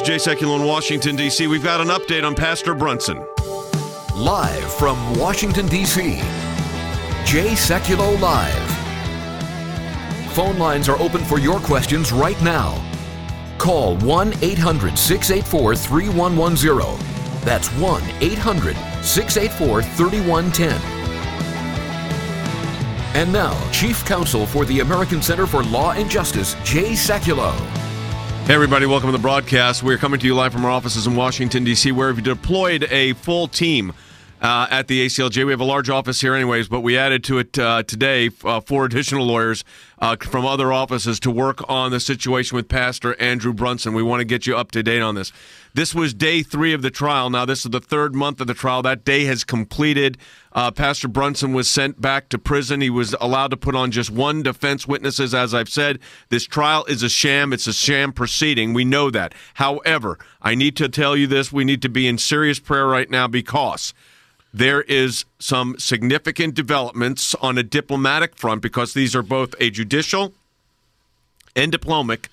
Jay Sekulow in Washington, D.C. We've got an update on Pastor Brunson. Live from Washington, D.C., Jay Sekulow Live. Phone lines are open for your questions right now. Call 1-800-684-3110. That's 1-800-684-3110. And now, Chief Counsel for the American Center for Law and Justice, Jay Sekulow. Hey, everybody. Welcome to the broadcast. We're coming to you live from our offices in Washington, D.C., where we've deployed a full team at the ACLJ. We have a large office here anyways, but we added to it today 4 additional lawyers from other offices to work on the situation with Pastor Andrew Brunson. We want to get you up to date on this. This was day 3 of the trial. Now, this is the 3rd month of the trial. That day has completed. Pastor Brunson was sent back to prison. He was allowed to put on just 1 defense witnesses, as I've said. This trial is a sham. It's a sham proceeding. We know that. However, I need to tell you this. We need to be in serious prayer right now because there is some significant developments on a diplomatic front, because these are both a judicial and diplomatic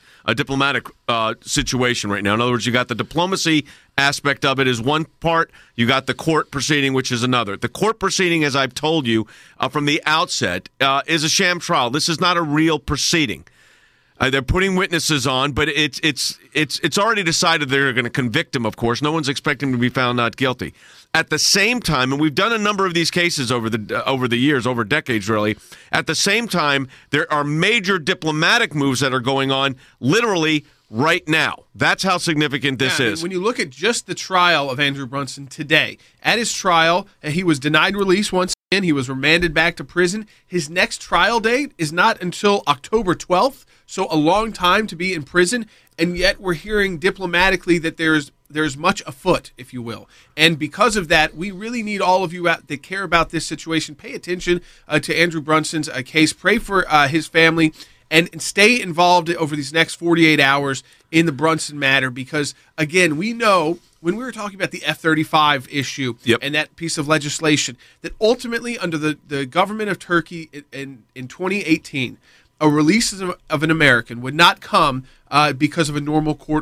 situation right now. In other words, you got the diplomacy aspect of it is one part. You got the court proceeding, which is another. The court proceeding, as I've told you from the outset, is a sham trial. This is not a real proceeding. They're putting witnesses on, but it's already decided they're going to convict him, of course. No one's expecting him to be found not guilty. At the same time, and we've done a number of these cases over the years, over decades really, at the same time, there are major diplomatic moves that are going on literally right now. That's how significant this is. When you look at just the trial of Andrew Brunson today, at his trial, he was denied release once again. He was remanded back to prison. His next trial date is not until October 12th, so a long time to be in prison, and yet we're hearing diplomatically that there's much afoot, if you will. And because of that, we really need all of you out that care about this situation. Pay attention to Andrew Brunson's case. Pray for his family. And stay involved over these next 48 hours in the Brunson matter because, again, we know when we were talking about the F-35 issue and that piece of legislation, that ultimately under the government of Turkey in 2018, a release of an American would not come because of a normal court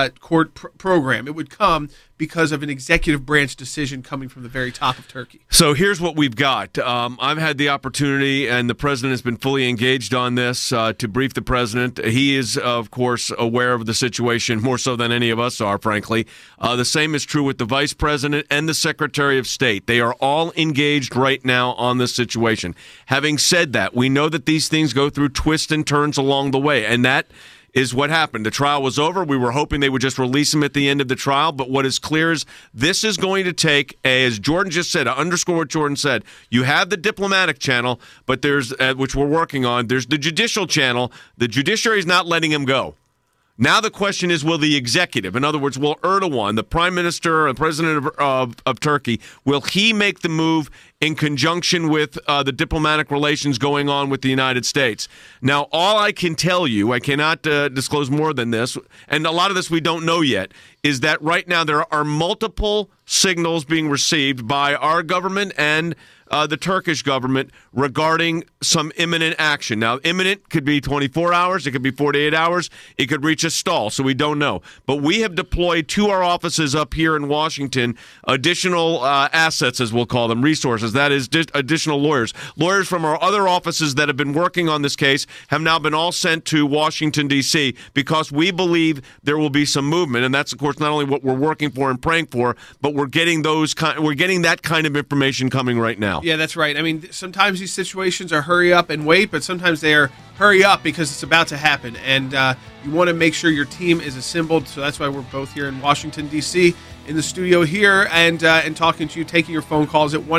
program. It would come because of an executive branch decision coming from the very top of Turkey. So here's what we've got. I've had the opportunity, and the president has been fully engaged on this, to brief the president. He is, of course, aware of the situation more so than any of us are, frankly. The same is true with the vice president and the secretary of state. They are all engaged right now on this situation. Having said that, we know that these things go through twists and turns along the way, and that is what happened. The trial was over. We were hoping they would just release him at the end of the trial, but what is clear is this is going to take, as Jordan just said, underscore what Jordan said, you have the diplomatic channel, but there's, which we're working on, there's the judicial channel. The judiciary is not letting him go. Now the question is, will the executive, in other words, will Erdogan, the prime minister and president of Turkey, will he make the move in conjunction with the diplomatic relations going on with the United States? Now, all I can tell you, I cannot disclose more than this, and a lot of this we don't know yet, is that right now there are multiple signals being received by our government and the Turkish government regarding some imminent action. Now, imminent could be 24 hours. It could be 48 hours. It could reach a stall, so we don't know. But we have deployed to our offices up here in Washington additional assets, as we'll call them, resources. That is additional lawyers. Lawyers from our other offices that have been working on this case have now been all sent to Washington, D.C., because we believe there will be some movement. And that's, of course, not only what we're working for and praying for, but we're getting that kind of information coming right now. Yeah, that's right. I mean, sometimes these situations are hurry up and wait, but sometimes they are hurry up because it's about to happen. And you want to make sure your team is assembled. So that's why we're both here in Washington, D.C., in the studio here and talking to you, taking your phone calls at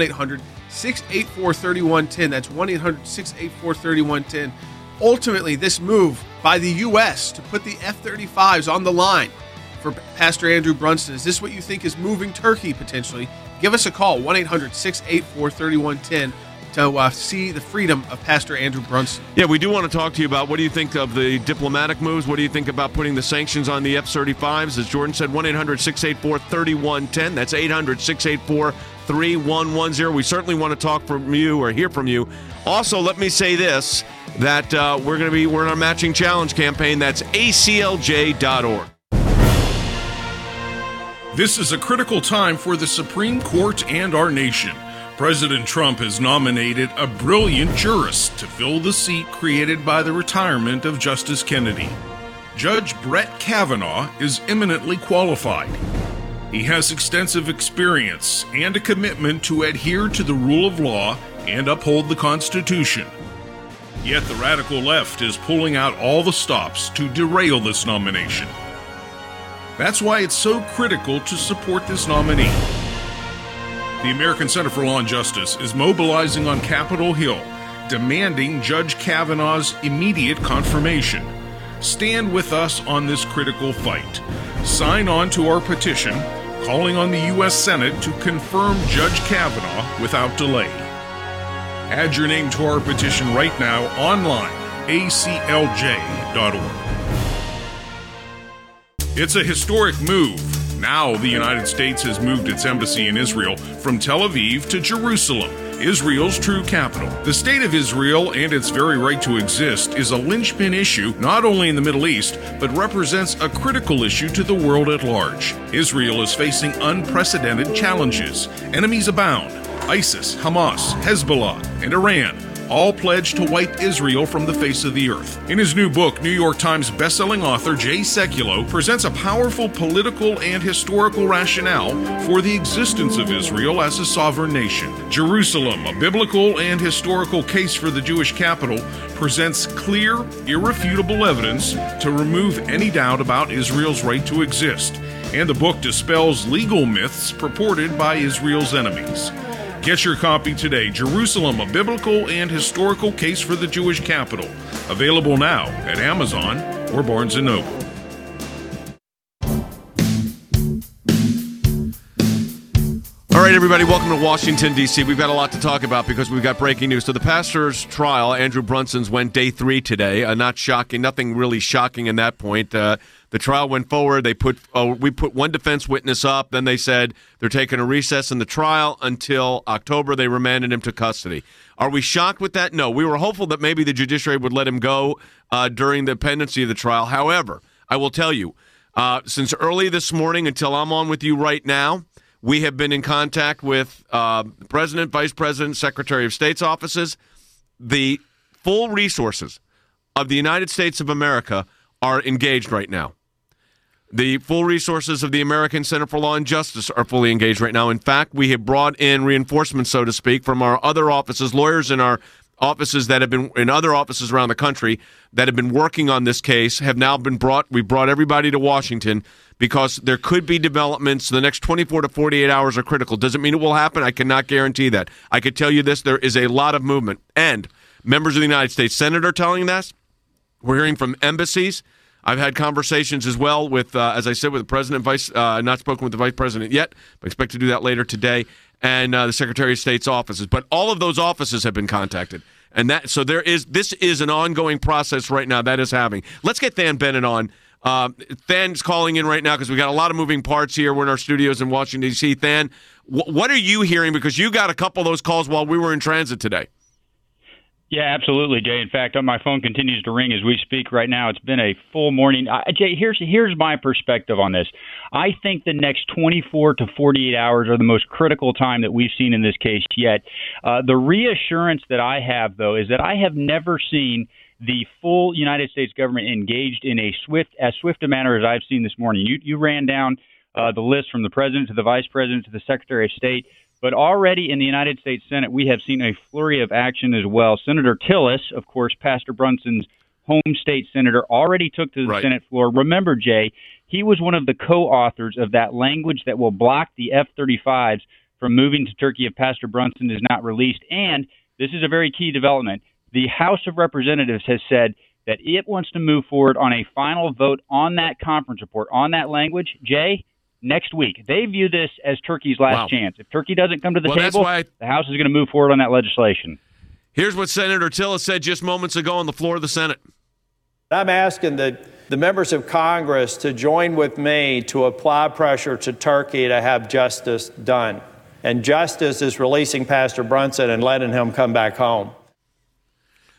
1-800-684-3110. That's 1-800-684-3110. Ultimately, this move by the U.S. to put the F-35s on the line for Pastor Andrew Brunson, is this what you think is moving Turkey potentially? Give us a call, 1-800-684-3110, to see the freedom of Pastor Andrew Brunson. Yeah, we do want to talk to you about what do you think of the diplomatic moves? What do you think about putting the sanctions on the F-35s? As Jordan said, 1-800-684-3110. That's 800-684-3110. We certainly want to talk from you or hear from you. Also, let me say this, that we're in our matching challenge campaign. That's aclj.org. This is a critical time for the Supreme Court and our nation. President Trump has nominated a brilliant jurist to fill the seat created by the retirement of Justice Kennedy. Judge Brett Kavanaugh is eminently qualified. He has extensive experience and a commitment to adhere to the rule of law and uphold the Constitution. Yet the radical left is pulling out all the stops to derail this nomination. That's why it's so critical to support this nominee. The American Center for Law and Justice is mobilizing on Capitol Hill, demanding Judge Kavanaugh's immediate confirmation. Stand with us on this critical fight. Sign on to our petition, calling on the U.S. Senate to confirm Judge Kavanaugh without delay. Add your name to our petition right now online, aclj.org. It's a historic move. Now the United States has moved its embassy in Israel from Tel Aviv to Jerusalem, Israel's true capital. The state of Israel and its very right to exist is a linchpin issue not only in the Middle East, but represents a critical issue to the world at large. Israel is facing unprecedented challenges. Enemies abound. ISIS, Hamas, Hezbollah, and Iran all pledged to wipe Israel from the face of the earth. In his new book, New York Times bestselling author Jay Sekulow presents a powerful political and historical rationale for the existence of Israel as a sovereign nation. Jerusalem, a biblical and historical case for the Jewish capital, presents clear, irrefutable evidence to remove any doubt about Israel's right to exist. And the book dispels legal myths purported by Israel's enemies. Get your copy today, Jerusalem, a biblical and historical case for the Jewish capital. Available now at Amazon or Barnes & Noble. All right, everybody, welcome to Washington, D.C. We've got a lot to talk about because we've got breaking news. So the pastor's trial, Andrew Brunson's, went day 3 today. Not shocking, nothing really shocking in that point. The trial went forward. We put one defense witness up. Then they said they're taking a recess in the trial until October. They remanded him to custody. Are we shocked with that? No. We were hopeful that maybe the judiciary would let him go during the pendency of the trial. However, I will tell you, since early this morning until I'm on with you right now, we have been in contact with the President, Vice President, Secretary of State's offices. The full resources of the United States of America are engaged right now. The full resources of the American Center for Law and Justice are fully engaged right now. In fact, we have brought in reinforcements, so to speak, from our other offices, lawyers in our offices that have been in other offices around the country that have been working on this case have now been brought. We brought everybody to Washington because there could be developments. The next 24 to 48 hours are critical. Does it mean it will happen? I cannot guarantee that. I could tell you this, there is a lot of movement. And members of the United States Senate are telling us. We're hearing from embassies. I've had conversations as well with, as I said, with the president, not spoken with the vice president yet, but expect to do that later today, and the Secretary of State's offices. But all of those offices have been contacted. And this is an ongoing process right now that is happening. Let's get Than Bennett on. Than's calling in right now because we got a lot of moving parts here. We're in our studios in Washington, D.C. Than, what are you hearing? Because you got a couple of those calls while we were in transit today. Yeah, absolutely, Jay. In fact, my phone continues to ring as we speak right now. It's been a full morning. Jay, here's my perspective on this. I think the next 24 to 48 hours are the most critical time that we've seen in this case yet. The reassurance that I have, though, is that I have never seen the full United States government engaged in as swift a manner as I've seen this morning. You ran down the list from the president to the vice president to the Secretary of State. But already in the United States Senate, we have seen a flurry of action as well. Senator Tillis, of course, Pastor Brunson's home state senator, already took to the Senate floor. Remember, Jay, he was one of the co-authors of that language that will block the F-35s from moving to Turkey if Pastor Brunson is not released. And this is a very key development. The House of Representatives has said that it wants to move forward on a final vote on that conference report, on that language, Jay, next week. They view this as Turkey's last chance. If Turkey doesn't come to the table, the House is going to move forward on that legislation. Here's what Senator Tillis said just moments ago on the floor of the Senate. I'm asking the members of Congress to join with me to apply pressure to Turkey to have justice done. And justice is releasing Pastor Brunson and letting him come back home.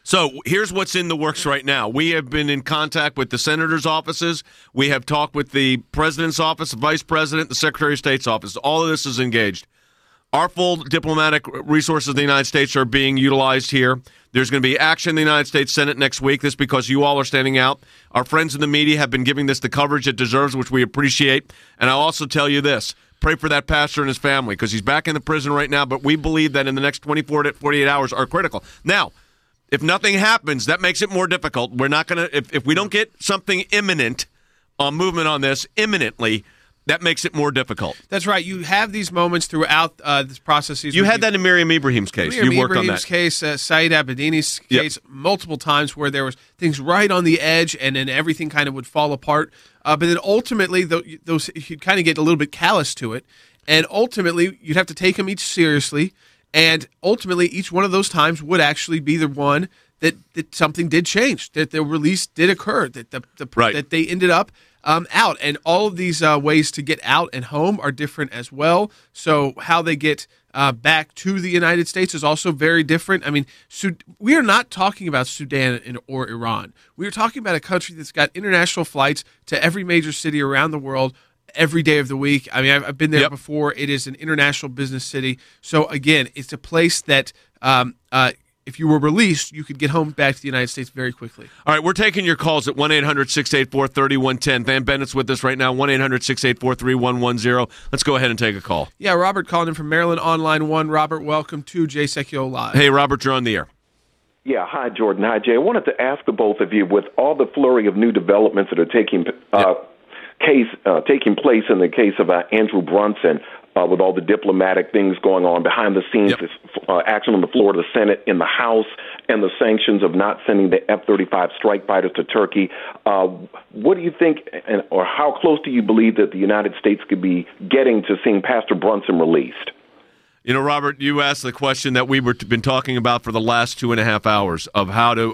So here's what's in the works right now. We have been in contact with the senators' offices. We have talked with the president's office, the vice president, the secretary of state's office. All of this is engaged. Our full diplomatic resources of the United States are being utilized here. There's going to be action in the United States Senate next week. This is because you all are standing out. Our friends in the media have been giving this the coverage it deserves, which we appreciate. And I'll also tell you this. Pray for that pastor and his family because he's back in the prison right now, but we believe that in the next 24 to 48 hours are critical. Now, if nothing happens, that makes it more difficult. We're not going to, if we don't get something imminent on movement on this imminently, that makes it more difficult. That's right. You have these moments throughout this process. You had that in Miriam Ibrahim's case. You worked on that. Case, Saeed Abedini's case, multiple times where there was things right on the edge, and then everything kind of would fall apart. But then ultimately, those you'd kind of get a little bit callous to it, and ultimately you'd have to take them each seriously. And ultimately, each one of those times would actually be the one that something did change, that the release did occur, that that they ended up out. And all of these ways to get out and home are different as well. So how they get back to the United States is also very different. I mean, we are not talking about Sudan or Iran. We are talking about a country that's got international flights to every major city around the world every day of the week. I mean, I've been there before. It is an international business city. So again, it's a place that if you were released, you could get home back to the United States very quickly. All right, we're taking your calls at 1-800-684-3110. Van Bennett's with us right now, 1-800-684-3110. Let's go ahead and take a call. Yeah, Robert calling in from Maryland on line 1. Robert, welcome to Jay Sekulow Live. Hey, Robert, you're on the air. Yeah, hi, Jordan. Hi, Jay. I wanted to ask the both of you, with all the flurry of new developments that are taking place in the case of Andrew Brunson, with all the diplomatic things going on behind the scenes, this action on the floor of the Senate, in the House, and the sanctions of not sending the F-35 strike fighters to Turkey. What do you think, or how close do you believe that the United States could be getting to seeing Pastor Brunson released? You know, Robert, you asked the question that we've been talking about for the last 2.5 hours of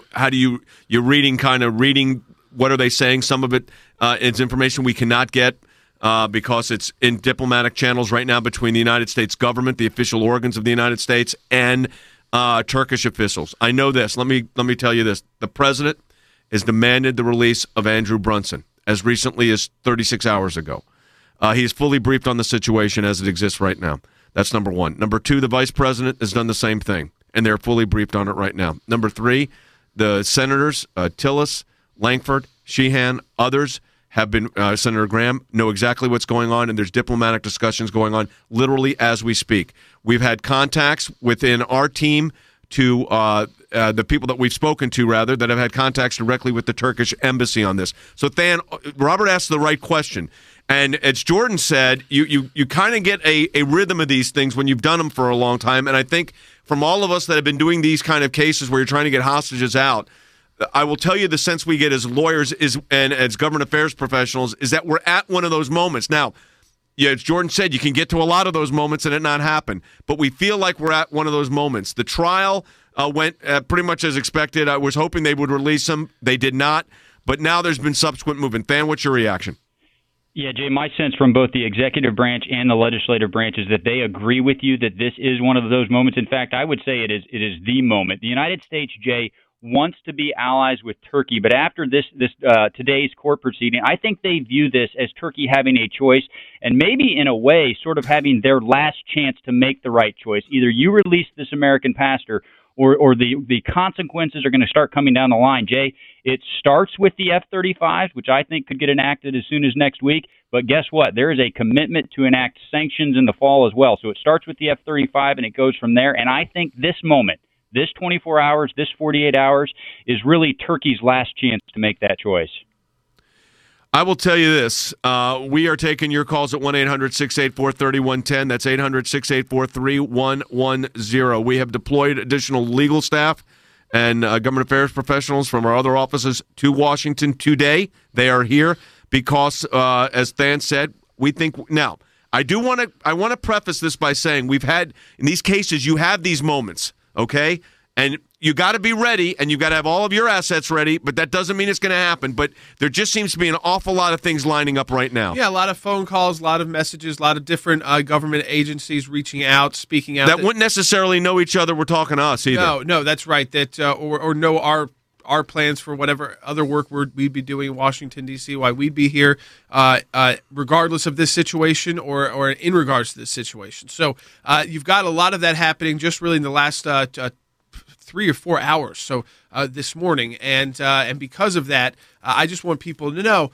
you're reading what are they saying? Some of it is information we cannot get. Because it's in diplomatic channels right now between the United States government, the official organs of the United States, and Turkish officials. I know this. Let me tell you this. The president has demanded the release of Andrew Brunson as recently as 36 hours ago. He is fully briefed on the situation as it exists right now. That's number one. Number two, the vice president has done the same thing, and they're fully briefed on it right now. Number three, the senators, Tillis, Langford, Sheehan, others, have been, Senator Graham, know exactly what's going on, and there's diplomatic discussions going on literally as we speak. We've had contacts within our team to the people that we've spoken to, rather, that have had contacts directly with the Turkish embassy on this. So, Than, Robert asked the right question. And as Jordan said, you kind of get a rhythm of these things when you've done them for a long time. And I think from all of us that have been doing these kind of cases where you're trying to get hostages out, I will tell you the sense we get as lawyers and as government affairs professionals is that we're at one of those moments. Now, yeah, as Jordan said, you can get to a lot of those moments and it not happen. But we feel like we're at one of those moments. The trial went pretty much as expected. I was hoping they would release him. They did not. But now there's been subsequent movement. Than, what's your reaction? Yeah, Jay, my sense from both the executive branch and the legislative branch is that they agree with you that this is one of those moments. In fact, I would say it is the moment. The United States, Jay, wants to be allies with Turkey, but after today's court proceeding, I think they view this as Turkey having a choice and maybe in a way sort of having their last chance to make the right choice. Either you release this American pastor or the consequences are going to start coming down the line. Jay, it starts with the F-35s, which I think could get enacted as soon as next week. But guess what? There is a commitment to enact sanctions in the fall as well. So it starts with the F-35 and it goes from there. And I think this moment, this 24 hours, this 48 hours is really Turkey's last chance to make that choice. I will tell you this. We are taking your calls at 1-800-684-3110. That's 800-684-3110. We have deployed additional legal staff and government affairs professionals from our other offices to Washington today. They are here because, as Than said, we think now. I want to preface this by saying we've had in these cases you have these moments. Okay? And you got to be ready, and you got to have all of your assets ready, but that doesn't mean it's going to happen. But there just seems to be an awful lot of things lining up right now. Yeah, a lot of phone calls, a lot of messages, a lot of different government agencies reaching out, speaking out. That wouldn't necessarily know each other. We're talking to us either. No, that's right. That or know our plans for whatever other work we'd be doing in Washington, D.C., why we'd be here, regardless of this situation or in regards to this situation. So you've got a lot of that happening just really in the last 3 or 4 hours, so this morning, and because of that, I just want people to know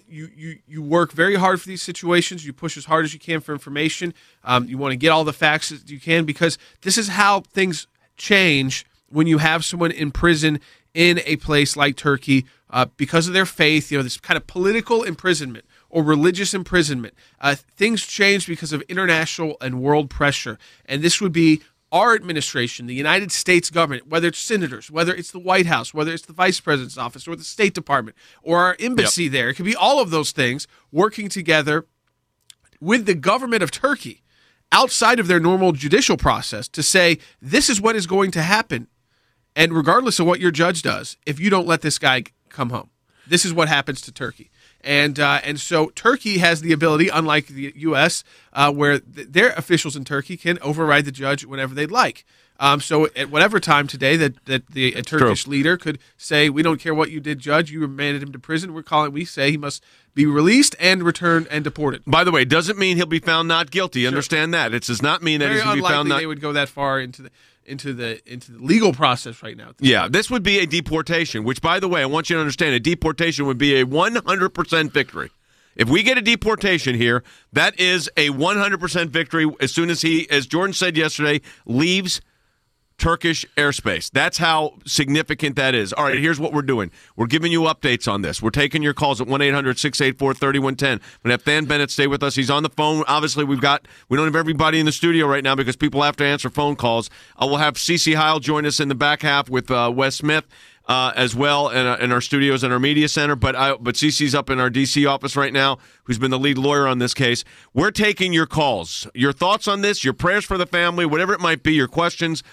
you work very hard for these situations. You push as hard as you can for information. You want to get all the facts that you can, because this is how things change when you have someone in prison in a place like Turkey because of their faith. This kind of political imprisonment or religious imprisonment. Things change because of international and world pressure, and this would be our administration, the United States government, whether it's senators, whether it's the White House, whether it's the Vice President's office or the State Department or our embassy there. It could be all of those things working together with the government of Turkey outside of their normal judicial process to say, this is what is going to happen. And regardless of what your judge does, if you don't let this guy come home, this is what happens to Turkey. And so Turkey has the ability, unlike the U.S., where their officials in Turkey can override the judge whenever they'd like. So at whatever time today that the Turkish leader could say, we don't care what you did, judge, you remanded him to prison. We say he must be released and returned and deported. By the way, it doesn't mean he'll be found not guilty. Understand that. It does not mean that he's going to be found not guilty. They would go that far into the legal process right now. Yeah, this would be a deportation, which, by the way, I want you to understand, a deportation would be a 100% victory. If we get a deportation here, that is a 100% victory as soon as he, as Jordan said yesterday, leaves Turkish airspace. That's how significant that is. All right, here's what we're doing. We're giving you updates on this. We're taking your calls at 1-800-684-3110. We're going to have Than Bennett stay with us. He's on the phone. Obviously, we don't have everybody in the studio right now because people have to answer phone calls. We'll have Cece Heil join us in the back half with Wes Smith as well in our studios and our media center. But Cece's up in our D.C. office right now, who's been the lead lawyer on this case. We're taking your calls, your thoughts on this, your prayers for the family, whatever it might be, your questions.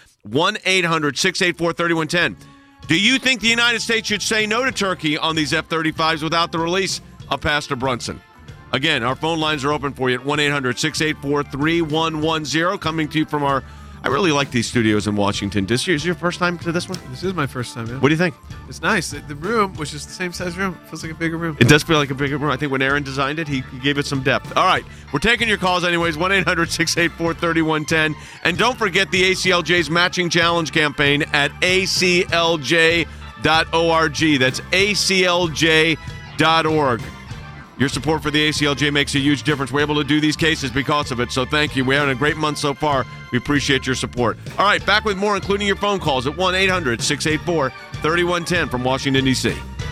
1-800-684-3110. Do you think the United States should say no to Turkey on these F-35s without the release of Pastor Brunson? Again, our phone lines are open for you at 1-800-684-3110. Coming to you from our... I really like these studios in Washington. Is this your first time to this one? This is my first time, yeah. What do you think? It's nice. The room, which is the same size room, feels like a bigger room. It does feel like a bigger room. I think when Aaron designed it, he gave it some depth. All right, we're taking your calls anyways, 1-800-684-3110. And don't forget the ACLJ's Matching Challenge campaign at aclj.org. That's aclj.org. Your support for the ACLJ makes a huge difference. We're able to do these cases because of it, so thank you. We're having a great month so far. We appreciate your support. All right, back with more, including your phone calls at 1-800-684-3110 from Washington, D.C.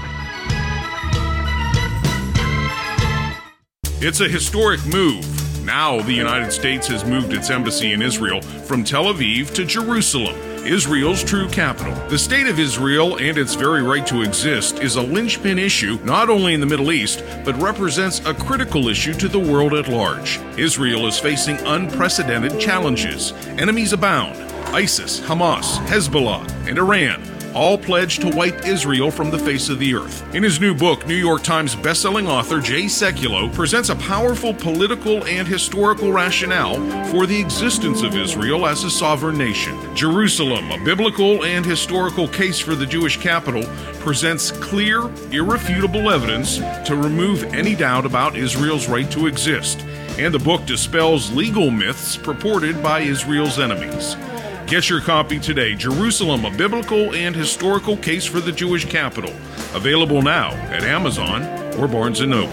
It's a historic move. Now the United States has moved its embassy in Israel from Tel Aviv to Jerusalem, Israel's true capital. The state of Israel and its very right to exist is a linchpin issue not only in the Middle East, but represents a critical issue to the world at large. Israel is facing unprecedented challenges. Enemies abound. ISIS, Hamas, Hezbollah, and Iran all pledged to wipe Israel from the face of the earth. In his new book, New York Times bestselling author Jay Sekulow presents a powerful political and historical rationale for the existence of Israel as a sovereign nation. Jerusalem, a biblical and historical case for the Jewish capital, presents clear, irrefutable evidence to remove any doubt about Israel's right to exist. And the book dispels legal myths purported by Israel's enemies. Get your copy today, Jerusalem, a biblical and historical case for the Jewish capital. Available now at Amazon or Barnes & Noble.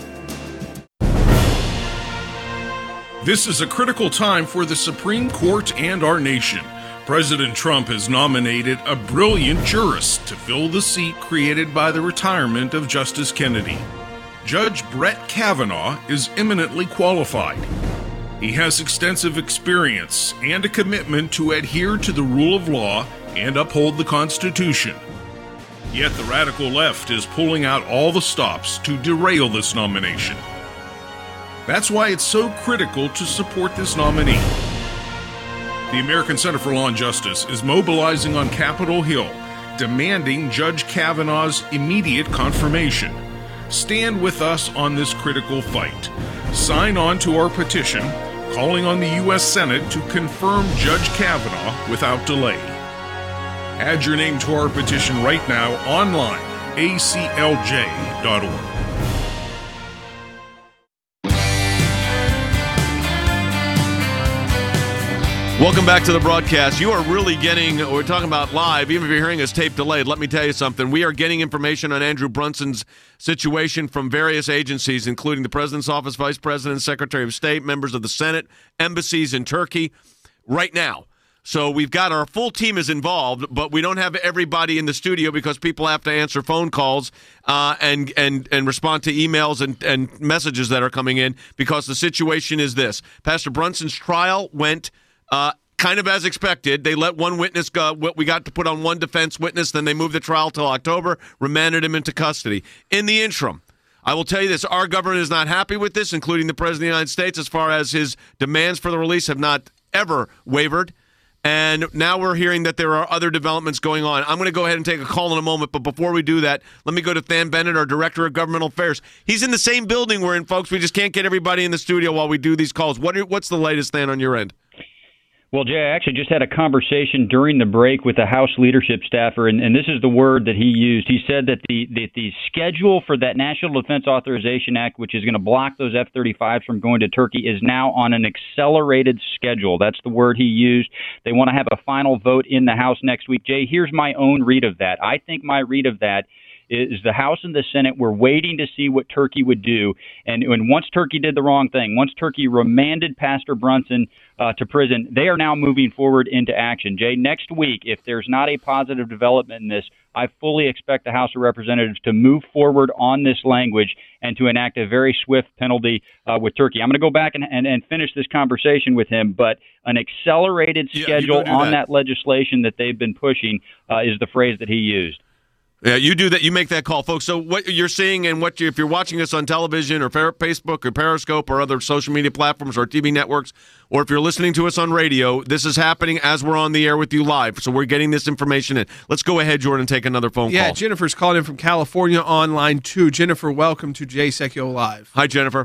This is a critical time for the Supreme Court and our nation. President Trump has nominated a brilliant jurist to fill the seat created by the retirement of Justice Kennedy. Judge Brett Kavanaugh is eminently qualified. He has extensive experience and a commitment to adhere to the rule of law and uphold the Constitution. Yet the radical left is pulling out all the stops to derail this nomination. That's why it's so critical to support this nominee. The American Center for Law and Justice is mobilizing on Capitol Hill, demanding Judge Kavanaugh's immediate confirmation. Stand with us on this critical fight. Sign on to our petition, calling on the U.S. Senate to confirm Judge Kavanaugh without delay. Add your name to our petition right now online, aclj.org. Welcome back to the broadcast. You are really getting, we're talking about live, even if you're hearing us tape delayed, let me tell you something. We are getting information on Andrew Brunson's situation from various agencies, including the President's Office, Vice President, Secretary of State, members of the Senate, embassies in Turkey, right now. So we've got our full team is involved, but we don't have everybody in the studio because people have to answer phone calls and respond to emails and messages that are coming in because the situation is this. Pastor Brunson's trial went kind of as expected. They let one witness go. We got to put on one defense witness. Then they moved the trial till October, remanded him into custody. In the interim, I will tell you this. Our government is not happy with this, including the President of the United States, as far as his demands for the release have not ever wavered. And now we're hearing that there are other developments going on. I'm going to go ahead and take a call in a moment, but before we do that, let me go to Than Bennett, our Director of Governmental Affairs. He's in the same building we're in, folks. We just can't get everybody in the studio while we do these calls. What's the latest, Than, on your end? Well, Jay, I actually just had a conversation during the break with a House leadership staffer, and this is the word that he used. He said that the schedule for that National Defense Authorization Act, which is going to block those F-35s from going to Turkey, is now on an accelerated schedule. That's the word he used. They want to have a final vote in the House next week. Jay, here's my own read of that. I think my read of that is the House and the Senate were waiting to see what Turkey would do. And once Turkey did the wrong thing, once Turkey remanded Pastor Brunson to prison, they are now moving forward into action. Jay, next week, if there's not a positive development in this, I fully expect the House of Representatives to move forward on this language and to enact a very swift penalty with Turkey. I'm going to go back and finish this conversation with him, but an accelerated schedule on that legislation that they've been pushing is the phrase that he used. Yeah, you do that. You make that call, folks. So what you're seeing and if you're watching us on television or Facebook or Periscope or other social media platforms or TV networks, or if you're listening to us on radio, this is happening as we're on the air with you live. So we're getting this information in. Let's go ahead, Jordan, and take another phone call. Yeah, Jennifer's calling in from California on line 2. Jennifer, welcome to Jay Sekulow Live. Hi, Jennifer.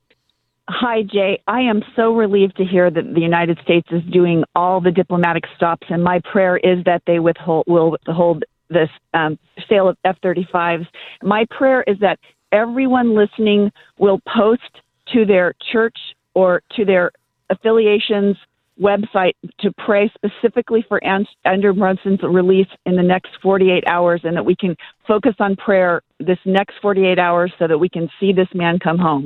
Hi, Jay. I am so relieved to hear that the United States is doing all the diplomatic stops, and my prayer is that they will withhold this sale of F-35s. My prayer is that everyone listening will post to their church or to their affiliation's website to pray specifically for Andrew Brunson's release in the next 48 hours, and that we can focus on prayer this next 48 hours so that we can see this man come home.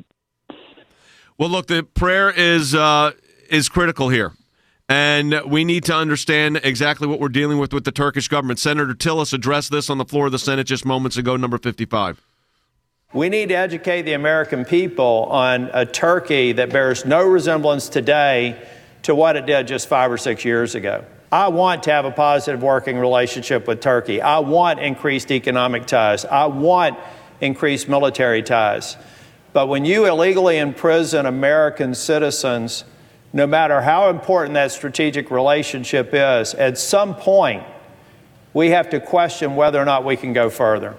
Well, look, the prayer is critical here. And we need to understand exactly what we're dealing with the Turkish government. Senator Tillis addressed this on the floor of the Senate just moments ago, number 55. We need to educate the American people on a Turkey that bears no resemblance today to what it did just 5 or 6 years ago. I want to have a positive working relationship with Turkey. I want increased economic ties. I want increased military ties. But when you illegally imprison American citizens, no matter how important that strategic relationship is, at some point, we have to question whether or not we can go further.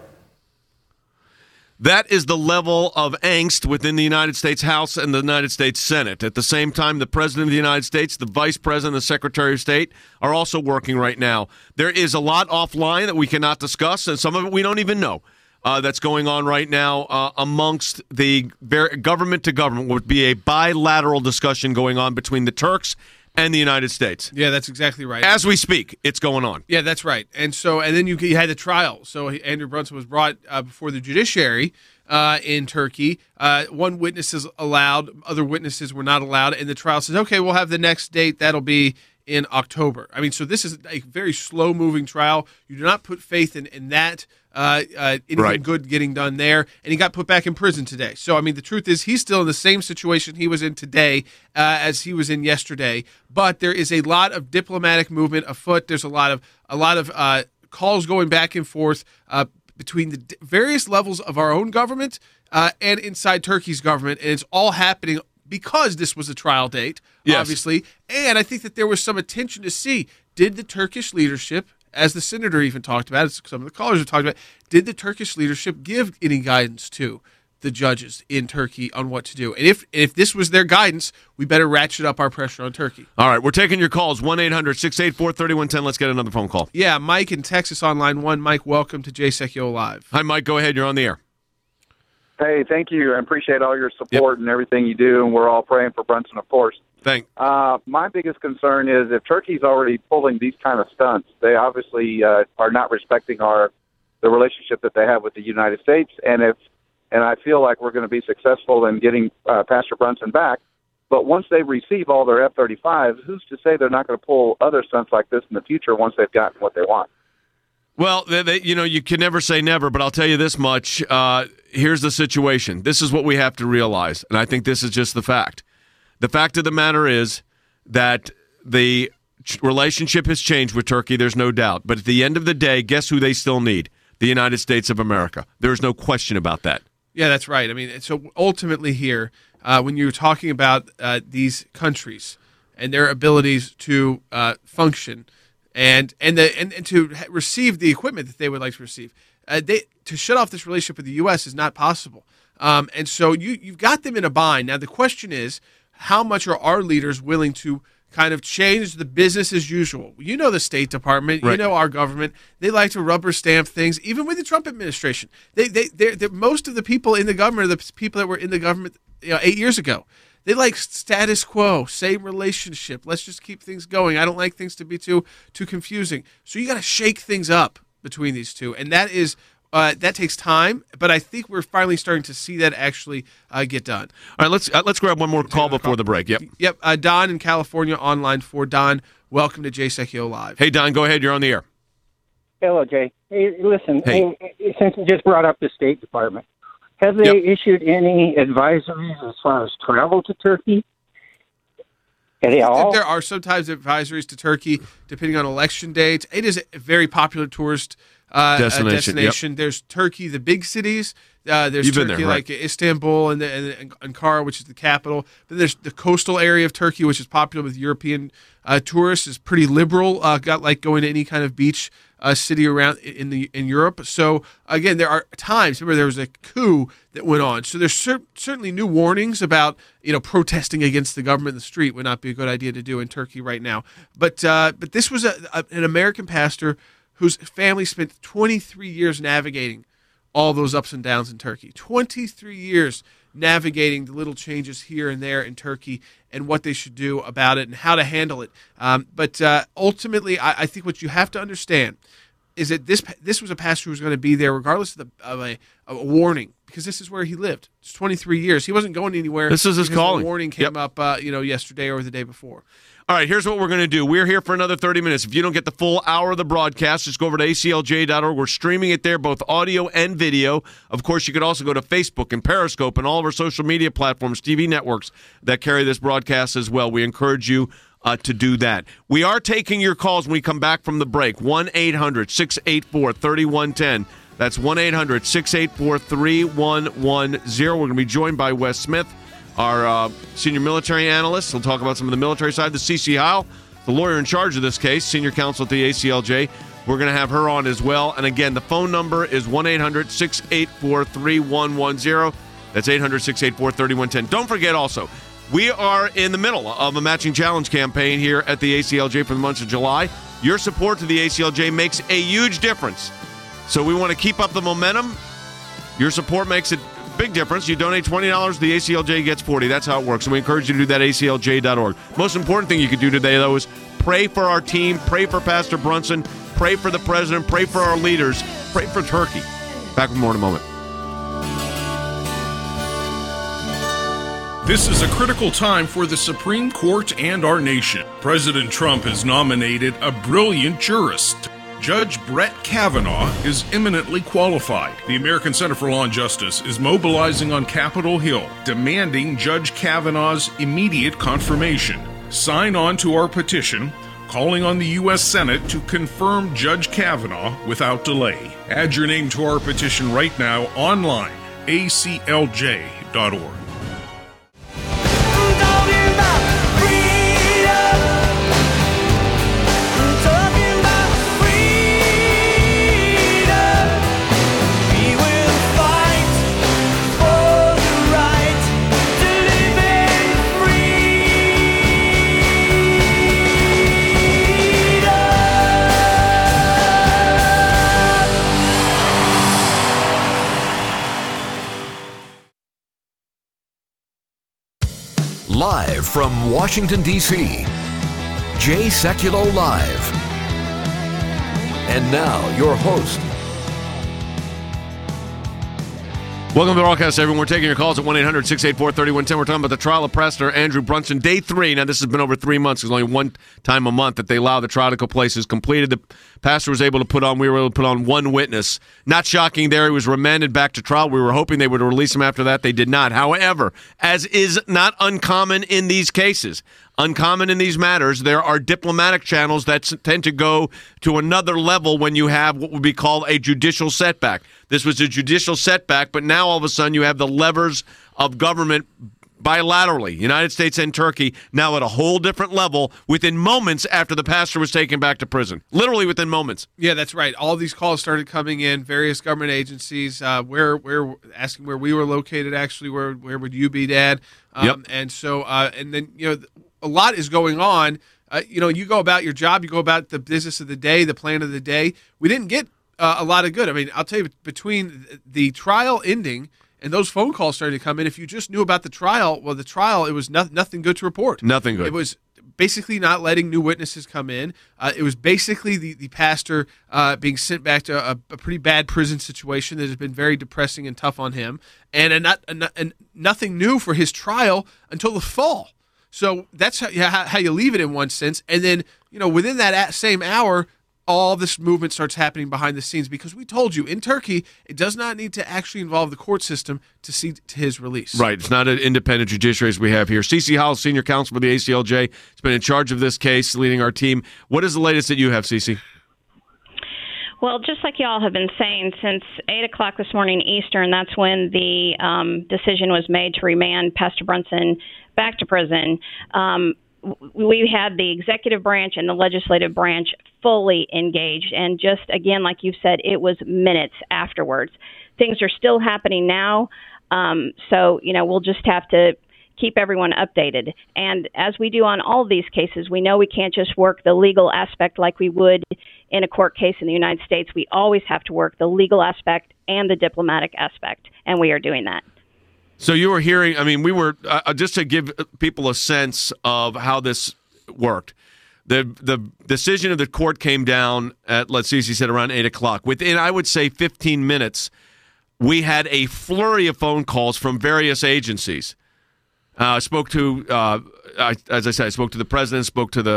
That is the level of angst within the United States House and the United States Senate. At the same time, the President of the United States, the Vice President, the Secretary of State are also working right now. There is a lot offline that we cannot discuss, and some of it we don't even know. That's going on right now amongst the government to government would be a bilateral discussion going on between the Turks and the United States. Yeah, that's exactly right. As we speak, it's going on. Yeah, that's right. And then you had the trial. So Andrew Brunson was brought before the judiciary in Turkey. One witness is allowed, other witnesses were not allowed, and the trial says, okay, we'll have the next date. That'll be in October. I mean, so this is a very slow-moving trial. You do not put faith in that. Anything good getting done there, and he got put back in prison today. So, I mean, the truth is he's still in the same situation he was in today as he was in yesterday, but there is a lot of diplomatic movement afoot. There's a lot of calls going back and forth between the various levels of our own government and inside Turkey's government, and it's all happening because this was a trial date, obviously. And I think that there was some attention to see, did the Turkish leadership, as the senator even talked about, as some of the callers have talked about, did the Turkish leadership give any guidance to the judges in Turkey on what to do? And if this was their guidance, we better ratchet up our pressure on Turkey. All right, we're taking your calls, 1-800-684-3110. Let's get another phone call. Yeah, Mike in Texas on line 1. Mike, welcome to Jay Sekulow Live. Hi, Mike. Go ahead. You're on the air. Hey, thank you. I appreciate all your support and everything you do, and we're all praying for Brunson, of course. Thanks. My biggest concern is if Turkey's already pulling these kind of stunts, they obviously are not respecting the relationship that they have with the United States, and I feel like we're going to be successful in getting Pastor Brunson back. But once they receive all their F-35s, who's to say they're not going to pull other stunts like this in the future once they've gotten what they want? Well, you can never say never, but I'll tell you this much. Here's the situation. This is what we have to realize, and I think this is just the fact. The fact of the matter is that the relationship has changed with Turkey, there's no doubt. But at the end of the day, guess who they still need? The United States of America. There's no question about that. Yeah, that's right. I mean, so ultimately here, when you're talking about these countries and their abilities to function and to receive the equipment that they would like to receive, to shut off this relationship with the U.S. is not possible. And so you've got them in a bind. Now, the question is, how much are our leaders willing to kind of change the business as usual? You know the State Department, right. You know our government. They like to rubber stamp things, even with the Trump administration. They're most of the people in the government are the people that were in the government 8 years ago. They like status quo, same relationship. Let's just keep things going. I don't like things to be too confusing. So you got to shake things up between these two, and that is. That takes time, but I think we're finally starting to see that actually get done. All right, let's grab one more call before the break. Yep. Don in California on line 4. Don, welcome to Jay Sekulow Live. Hey, Don, go ahead. You're on the air. Hello, Jay. Hey, listen. Hey. Since you just brought up the State Department, have they issued any advisories as far as travel to Turkey? There are sometimes advisories to Turkey, depending on election dates. It is a very popular tourist destination. Yep. There's Turkey, the big cities. There's You've Turkey been there, right? like Istanbul and Ankara, which is the capital. Then there's the coastal area of Turkey, which is popular with European tourists. Is pretty liberal. Got like going to any kind of beach city around in Europe. So again, there are times. Remember, there was a coup that went on. So there's certainly new warnings about protesting against the government in the street would not be a good idea to do in Turkey right now. But this was an American pastor whose family spent 23 years navigating all those ups and downs in Turkey. 23 years navigating the little changes here and there in Turkey and what they should do about it and how to handle it. But ultimately, I think what you have to understand is that this was a pastor who was going to be there regardless of a warning, because this is where he lived. It's 23 years. He wasn't going anywhere. This is his calling. The warning came up yesterday or the day before. All right, here's what we're going to do. We're here for another 30 minutes. If you don't get the full hour of the broadcast, just go over to aclj.org. We're streaming it there, both audio and video. Of course, you could also go to Facebook and Periscope and all of our social media platforms, TV networks that carry this broadcast as well. We encourage you to do that. We are taking your calls when we come back from the break. 1-800-684-3110. That's 1-800-684-3110. We're going to be joined by Wes Smith, our senior military analyst. He'll talk about some of the military side. The CC Howell, the lawyer in charge of this case, senior counsel at the ACLJ. We're going to have her on as well. And again, the phone number is 1-800-684-3110. That's 800-684-3110. Don't forget also, we are in the middle of a matching challenge campaign here at the ACLJ for the month of July. Your support to the ACLJ makes a huge difference. So we want to keep up the momentum. Your support makes a big difference. You donate $20, the ACLJ gets $40. That's how it works. So we encourage you to do that, aclj.org. Most important thing you can do today, though, is pray for our team, pray for Pastor Brunson, pray for the president, pray for our leaders, pray for Turkey. Back with more in a moment. This is a critical time for the Supreme Court and our nation. President Trump has nominated a brilliant jurist. Judge Brett Kavanaugh is eminently qualified. The American Center for Law and Justice is mobilizing on Capitol Hill, demanding Judge Kavanaugh's immediate confirmation. Sign on to our petition, calling on the U.S. Senate to confirm Judge Kavanaugh without delay. Add your name to our petition right now online, aclj.org. Live from Washington, D.C., Jay Sekulow Live. And now, your host. Welcome to the broadcast, everyone. We're taking your calls at 1-800-684-3110. We're talking about the trial of Pastor Andrew Brunson. Day 3. Now, this has been over 3 months. There's only one time a month that they allow the trial to take place. Is completed. The pastor was able to we were able to put on one witness. Not shocking there. He was remanded back to trial. We were hoping they would release him after that. They did not. However, as is not uncommon in these cases, uncommon in these matters, there are diplomatic channels that tend to go to another level when you have what would be called a judicial setback. This was a judicial setback, but now all of a sudden you have the levers of government bilaterally, United States and Turkey, now at a whole different level within moments after the pastor was taken back to prison. Literally within moments. Yeah, that's right. All these calls started coming in, various government agencies, where asking where we were located, actually, where would you be, Dad? Yep. And so, and then, a lot is going on. You go about your job, you go about the business of the day, the plan of the day. We didn't get a lot of good. I mean, I'll tell you, between the trial ending and those phone calls starting to come in, if you just knew about the trial, it was nothing good to report. Nothing good. It was basically not letting new witnesses come in. It was basically the pastor being sent back to a pretty bad prison situation that has been very depressing and tough on him, and nothing new for his trial until the fall. So that's how you leave it in one sense. And then, within that same hour, all this movement starts happening behind the scenes, because we told you in Turkey, it does not need to actually involve the court system to see to his release. Right. It's not an independent judiciary as we have here. Cece Howell, senior counsel for the ACLJ, has been in charge of this case, leading our team. What is the latest that you have, Cece? Well, just like y'all have been saying, since 8 o'clock this morning Eastern, that's when the decision was made to remand Pastor Brunson back to prison. We had the executive branch and the legislative branch fully engaged. And just, again, like you've said, it was minutes afterwards. Things are still happening now. So, we'll just have to keep everyone updated. And as we do on all of these cases, we know we can't just work the legal aspect like we would in a court case in the United States. We always have to work the legal aspect and the diplomatic aspect, and we are doing that. So you were hearing, we were, just to give people a sense of how this worked, the decision of the court came down at, let's see, she said around 8 o'clock. Within, I would say, 15 minutes, we had a flurry of phone calls from various agencies. I spoke to, as I said, I spoke to the president,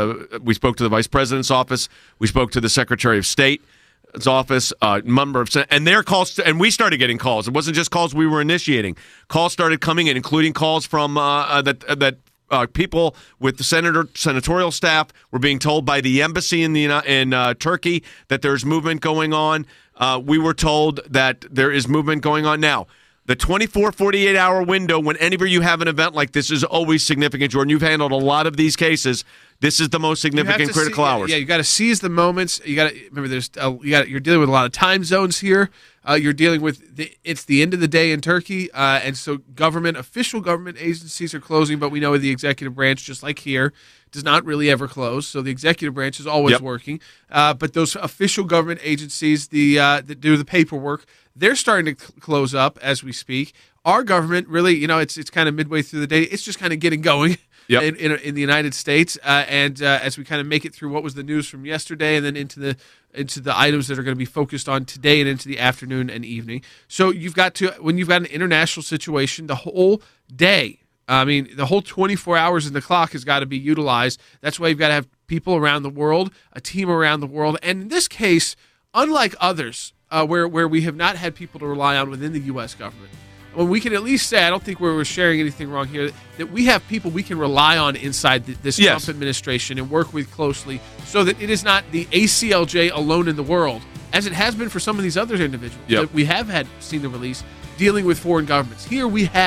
we spoke to the vice president's office, we spoke to the Secretary of State's office, number of, and their calls, and we started getting calls. It wasn't just calls we were initiating. Calls started coming in, including calls from that people with the senatorial staff were being told by the embassy in Turkey that there's movement going on. We were told that there is movement going on now. The 24, 48-hour window, whenever you have an event like this, is always significant, Jordan. You've handled a lot of these cases. This is the most significant critical hours. Yeah, you got to seize the moments. You got to remember. You're dealing with a lot of time zones here. You're dealing with it's the end of the day in Turkey, and so official government agencies are closing. But we know the executive branch, just like here, does not really ever close. So the executive branch is always working. But those official government agencies, that do the paperwork, they're starting to close up as we speak. Our government really, it's kind of midway through the day. It's just kind of getting going. Yep. In the United States, and as we kind of make it through what was the news from yesterday, and then into the items that are going to be focused on today and into the afternoon and evening. So when you've got an international situation, the whole day, the whole 24 hours in the clock has got to be utilized. That's why you've got to have people around the world, a team around the world, and in this case, unlike others, where we have not had people to rely on within the U.S. government. Well, we can at least say, I don't think we're sharing anything wrong here, that we have people we can rely on inside this Trump administration and work with closely, so that it is not the ACLJ alone in the world, as it has been for some of these other individuals that we have seen the release, dealing with foreign governments. Here we have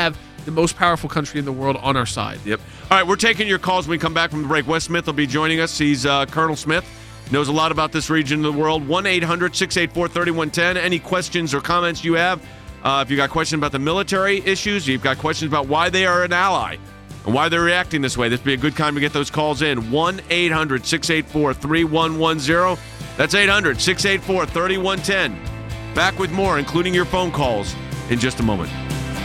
the most powerful country in the world on our side. Yep. All right, we're taking your calls when we come back from the break. Wes Smith will be joining us. He's Colonel Smith. Knows a lot about this region of the world. 1-800-684-3110. Any questions or comments you have? If you got questions about the military issues, you've got questions about why they are an ally and why they're reacting this way, this would be a good time to get those calls in. 1-800-684-3110. That's 800-684-3110. Back with more, including your phone calls, in just a moment.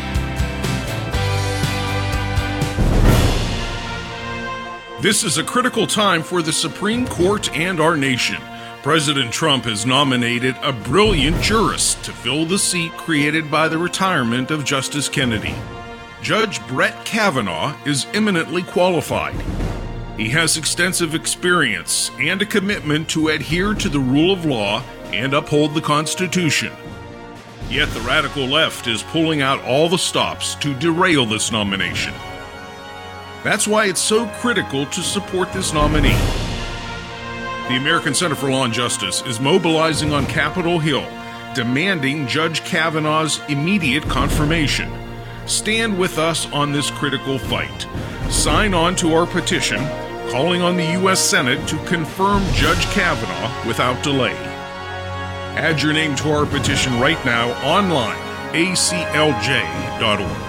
This is a critical time for the Supreme Court and our nation. President Trump has nominated a brilliant jurist to fill the seat created by the retirement of Justice Kennedy. Judge Brett Kavanaugh is eminently qualified. He has extensive experience and a commitment to adhere to the rule of law and uphold the Constitution. Yet the radical left is pulling out all the stops to derail this nomination. That's why it's so critical to support this nominee. The American Center for Law and Justice is mobilizing on Capitol Hill, demanding Judge Kavanaugh's immediate confirmation. Stand with us on this critical fight. Sign on to our petition, calling on the U.S. Senate to confirm Judge Kavanaugh without delay. Add your name to our petition right now online, aclj.org.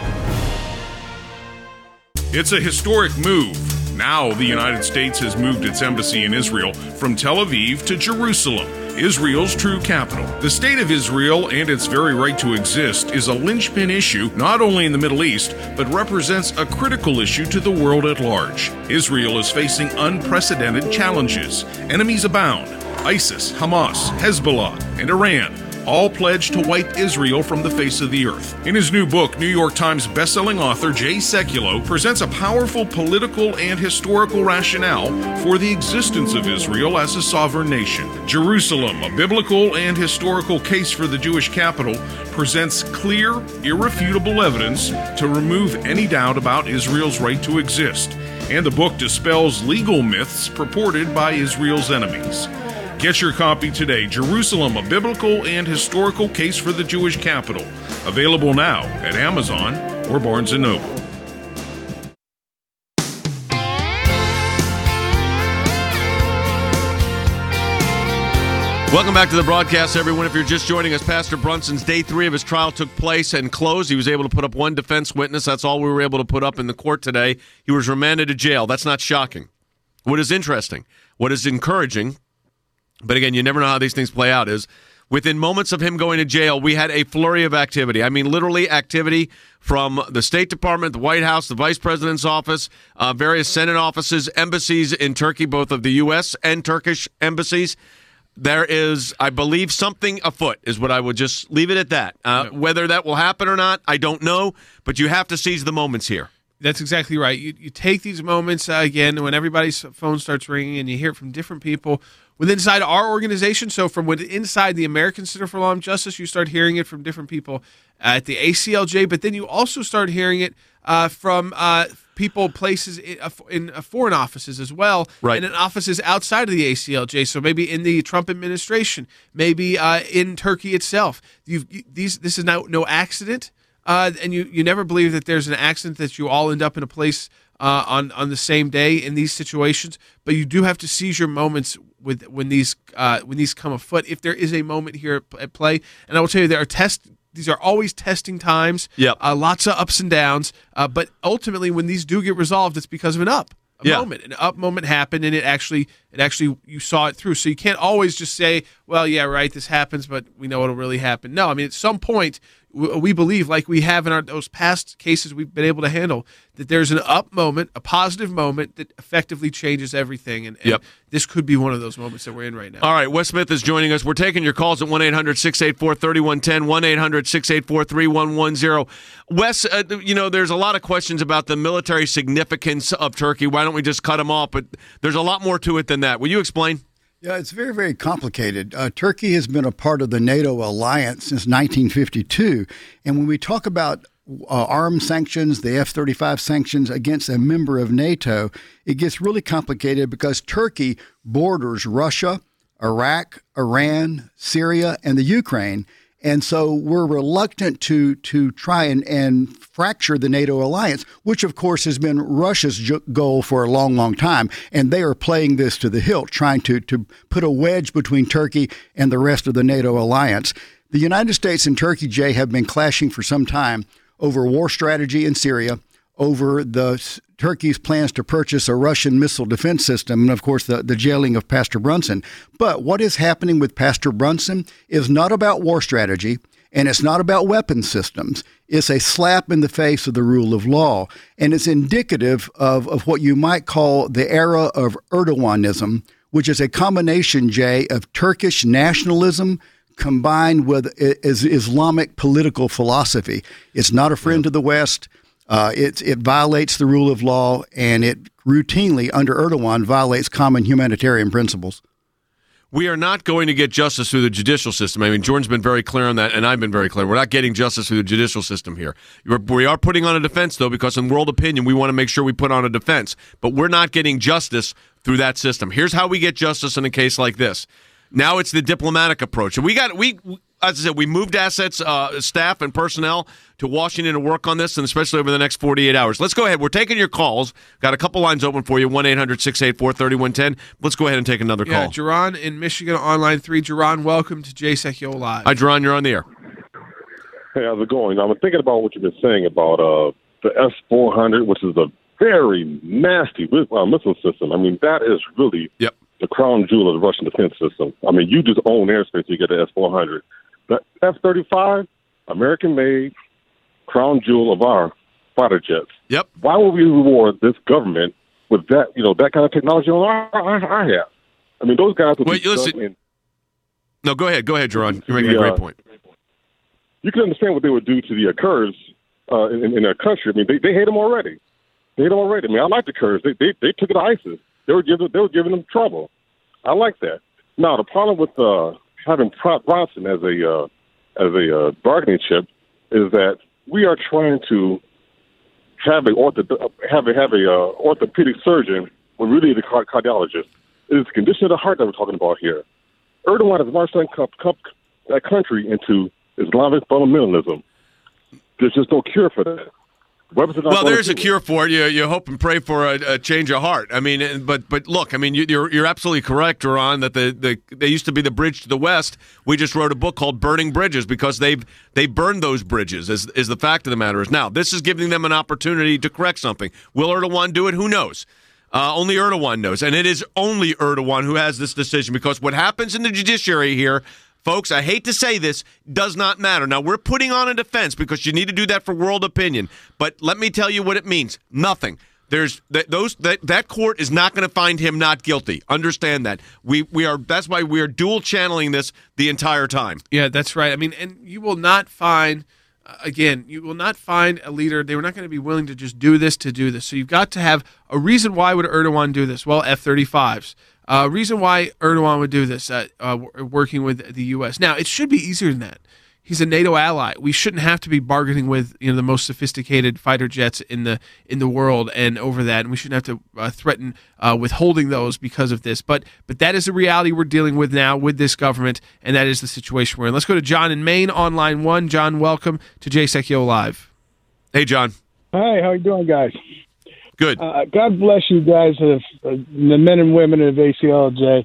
It's a historic move. Now the United States has moved its embassy in Israel from Tel Aviv to Jerusalem, Israel's true capital. The state of Israel and its very right to exist is a linchpin issue not only in the Middle East, but represents a critical issue to the world at large. Israel is facing unprecedented challenges. Enemies abound. ISIS, Hamas, Hezbollah, and Iran all pledged to wipe Israel from the face of the earth. In his new book, New York Times bestselling author Jay Sekulow presents a powerful political and historical rationale for the existence of Israel as a sovereign nation. Jerusalem, a biblical and historical case for the Jewish capital, presents clear, irrefutable evidence to remove any doubt about Israel's right to exist. And the book dispels legal myths purported by Israel's enemies. Get your copy today. Jerusalem, a biblical and historical case for the Jewish capital. Available now at Amazon or Barnes & Noble. Welcome back to the broadcast, everyone. If you're just joining us, Pastor Brunson's day 3 of his trial took place and closed. He was able to put up one defense witness. That's all we were able to put up in the court today. He was remanded to jail. That's not shocking. What is interesting, what is encouraging, but again, you never know how these things play out, is within moments of him going to jail, we had a flurry of activity. I mean, literally activity from the State Department, the White House, the Vice President's office, various Senate offices, embassies in Turkey, both of the U.S. and Turkish embassies. There is, I believe, something afoot, is what I would just leave it at that. Whether that will happen or not, I don't know, but you have to seize the moments here. That's exactly right. You take these moments, again, when everybody's phone starts ringing and you hear it from different people within inside our organization. So from within inside the American Center for Law and Justice, you start hearing it from different people at the ACLJ, but then you also start hearing it from people, places in foreign offices as well, right, and in offices outside of the ACLJ. So maybe in the Trump administration, maybe in Turkey itself. This is no accident. And you never believe that there's an accident that you all end up in a place on the same day in these situations. But you do have to seize your moments when these come afoot. If there is a moment here at play, and I will tell you, these are always testing times. Yep. Lots of ups and downs. But ultimately, when these do get resolved, it's because of moment. An up moment happened, and it actually you saw it through. So you can't always just say, well, yeah, right, this happens, but we know it'll really happen. No, I mean, at some point, we believe, like we have in those past cases we've been able to handle, that there's an up moment, a positive moment that effectively changes everything. And this could be one of those moments that we're in right now. All right, Wes Smith is joining us. We're taking your calls at 1-800-684-3110, 1-800-684-3110. Wes, there's a lot of questions about the military significance of Turkey. Why don't we just cut them off? But there's a lot more to it than that. Will you explain? Yeah, it's very, very complicated. Turkey has been a part of the NATO alliance since 1952. And when we talk about arms sanctions, the F-35 sanctions against a member of NATO, it gets really complicated because Turkey borders Russia, Iraq, Iran, Syria, and the Ukraine. And so we're reluctant to try and fracture the NATO alliance, which, of course, has been Russia's goal for a long, long time. And they are playing this to the hilt, trying to put a wedge between Turkey and the rest of the NATO alliance. The United States and Turkey, Jay, have been clashing for some time over war strategy in Syria, over Turkey's plans to purchase a Russian missile defense system, and, of course, the jailing of Pastor Brunson. But what is happening with Pastor Brunson is not about war strategy, and it's not about weapon systems. It's a slap in the face of the rule of law, and it's indicative of what you might call the era of Erdoganism, which is a combination, Jay, of Turkish nationalism combined with Islamic political philosophy. It's not a friend to the West. It violates the rule of law, and it routinely, under Erdogan, violates common humanitarian principles. We are not going to get justice through the judicial system. I mean, Jordan's been very clear on that, and I've been very clear. We're not getting justice through the judicial system here. We are putting on a defense, though, because in world opinion, we want to make sure we put on a defense. But we're not getting justice through that system. Here's how we get justice in a case like this. Now it's the diplomatic approach. And as I said, we moved assets, staff, and personnel to Washington to work on this, and especially over the next 48 hours. Let's go ahead. We're taking your calls. Got a couple lines open for you, 1-800-684-3110. Let's go ahead and take another call. Yeah, Jerron in Michigan on line 3. Jerron, welcome to Jay Sekulow Live. Hi, Jerron. You're on the air. Hey, how's it going? I'm thinking about what you've been saying about the S-400, which is a very nasty missile system. I mean, that is really the crown jewel of the Russian defense system. I mean, you just own airspace, you get the S-400. The F-35, American-made, crown jewel of our fighter jets. Yep. Why would we reward this government with that, that kind of technology on our hat? I mean, those guys would listen. No, go ahead, Jerron. You're making a great point. You can understand what they would do to the Kurds in their country. I mean, they hate them already. I mean, I like the Kurds. They took it to ISIS. They were giving them trouble. I like that. Now, the problem with having Bronson as a bargaining chip is that we are trying to have a orthopedic surgeon when really the cardiologist. It is the condition of the heart that we're talking about here. Erdogan has marched that country into Islamic fundamentalism. There's just no cure for that. Well, there's a cure for it. You hope and pray for a change of heart. I mean, but look, I mean, you're absolutely correct, Ron, that they used to be the bridge to the West. We just wrote a book called Burning Bridges because they burned those bridges. Is the fact of the matter is now this is giving them an opportunity to correct something. Will Erdogan do it? Who knows? Only Erdogan knows, and it is only Erdogan who has this decision because what happens in the judiciary here. Folks, I hate to say this, does not matter. Now, we're putting on a defense because you need to do that for world opinion. But let me tell you what it means. Nothing. That court is not going to find him not guilty. Understand that. That's why we are dual channeling this the entire time. Yeah, that's right. I mean, and you will not find a leader. They were not going to be willing to just do this to do this. So you've got to have a reason why would Erdogan do this? Well, F-35s. Reason why Erdogan would do this, working with the U.S. Now, it should be easier than that. He's a NATO ally. We shouldn't have to be bargaining with the most sophisticated fighter jets in the world and over that, and we shouldn't have to threaten withholding those because of this. But that is the reality we're dealing with now with this government, and that is the situation we're in. Let's go to John in Maine on line 1. John, welcome to Jay Sekulow Live. Hey, John. Hi, how you doing, guys? Good. God bless you guys, the men and women of ACLJ.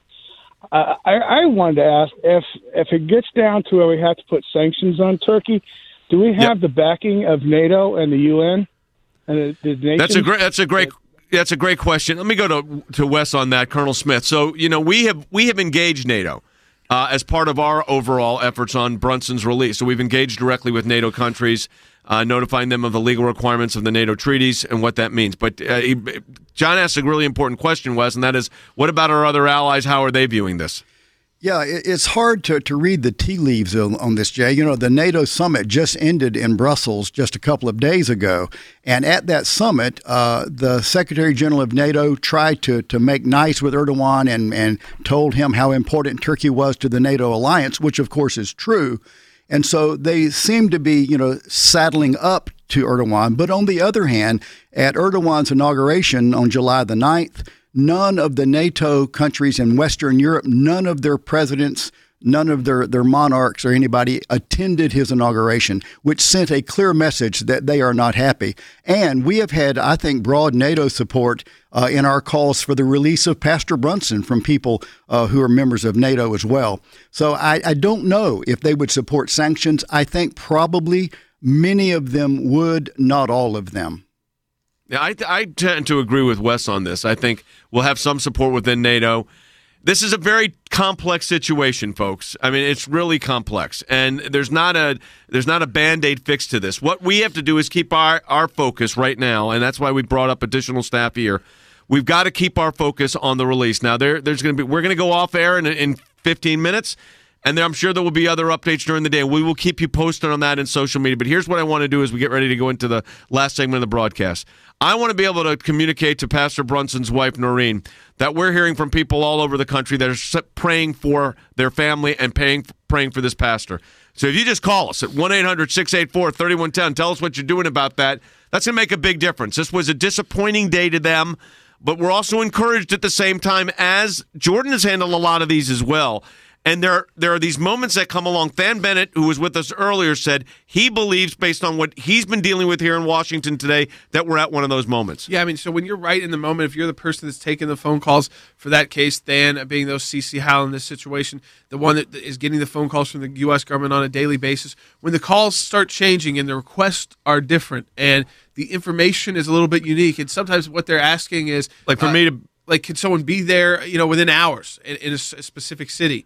I wanted to ask if it gets down to where we have to put sanctions on Turkey, do we have the backing of NATO and the UN and the nations? That's a great question. Let me go to Wes on that, Colonel Smith. So we have engaged NATO as part of our overall efforts on Brunson's release. So we've engaged directly with NATO countries. Notifying them of the legal requirements of the NATO treaties and what that means. But John asked a really important question, Wes, and that is, what about our other allies? How are they viewing this? Yeah, it's hard to read the tea leaves on this, Jay. The NATO summit just ended in Brussels just a couple of days ago. And at that summit, the Secretary General of NATO tried to make nice with Erdogan and told him how important Turkey was to the NATO alliance, which, of course, is true. And so they seem to be, saddling up to Erdogan. But on the other hand, at Erdogan's inauguration on July the 9th, none of the NATO countries in Western Europe, none of their presidents, none of their monarchs or anybody attended his inauguration, which sent a clear message that they are not happy. And we have had, I think, broad NATO support in our calls for the release of Pastor Brunson from people who are members of NATO as well. So I don't know if they would support sanctions. I think probably many of them would, not all of them. Yeah, I tend to agree with Wes on this. I think we'll have some support within NATO. This is a very complex situation, folks. I mean, it's really complex, and there's not a Band-Aid fix to this. What we have to do is keep our focus right now, and that's why we brought up additional staff here. We've got to keep our focus on the release. Now, we're going to go off air in 15 minutes, and I'm sure there will be other updates during the day. We will keep you posted on that in social media. But here's what I want to do as we get ready to go into the last segment of the broadcast. I want to be able to communicate to Pastor Brunson's wife, Noreen, that we're hearing from people all over the country that are praying for their family and praying for this pastor. So if you just call us at 1-800-684-3110, tell us what you're doing about that. That's going to make a big difference. This was a disappointing day to them, but we're also encouraged at the same time, as Jordan has handled a lot of these as well. And there are these moments that come along. Than Bennett, who was with us earlier, said he believes, based on what he's been dealing with here in Washington today, that we're at one of those moments. Yeah, I mean, so when you're right in the moment, if you're the person that's taking the phone calls for that case, Than being those C.C. Howell in this situation, the one that is getting the phone calls from the U.S. government on a daily basis, when the calls start changing and the requests are different and the information is a little bit unique, and sometimes what they're asking is... Like for me to... Like, can someone be there, within hours in a specific city?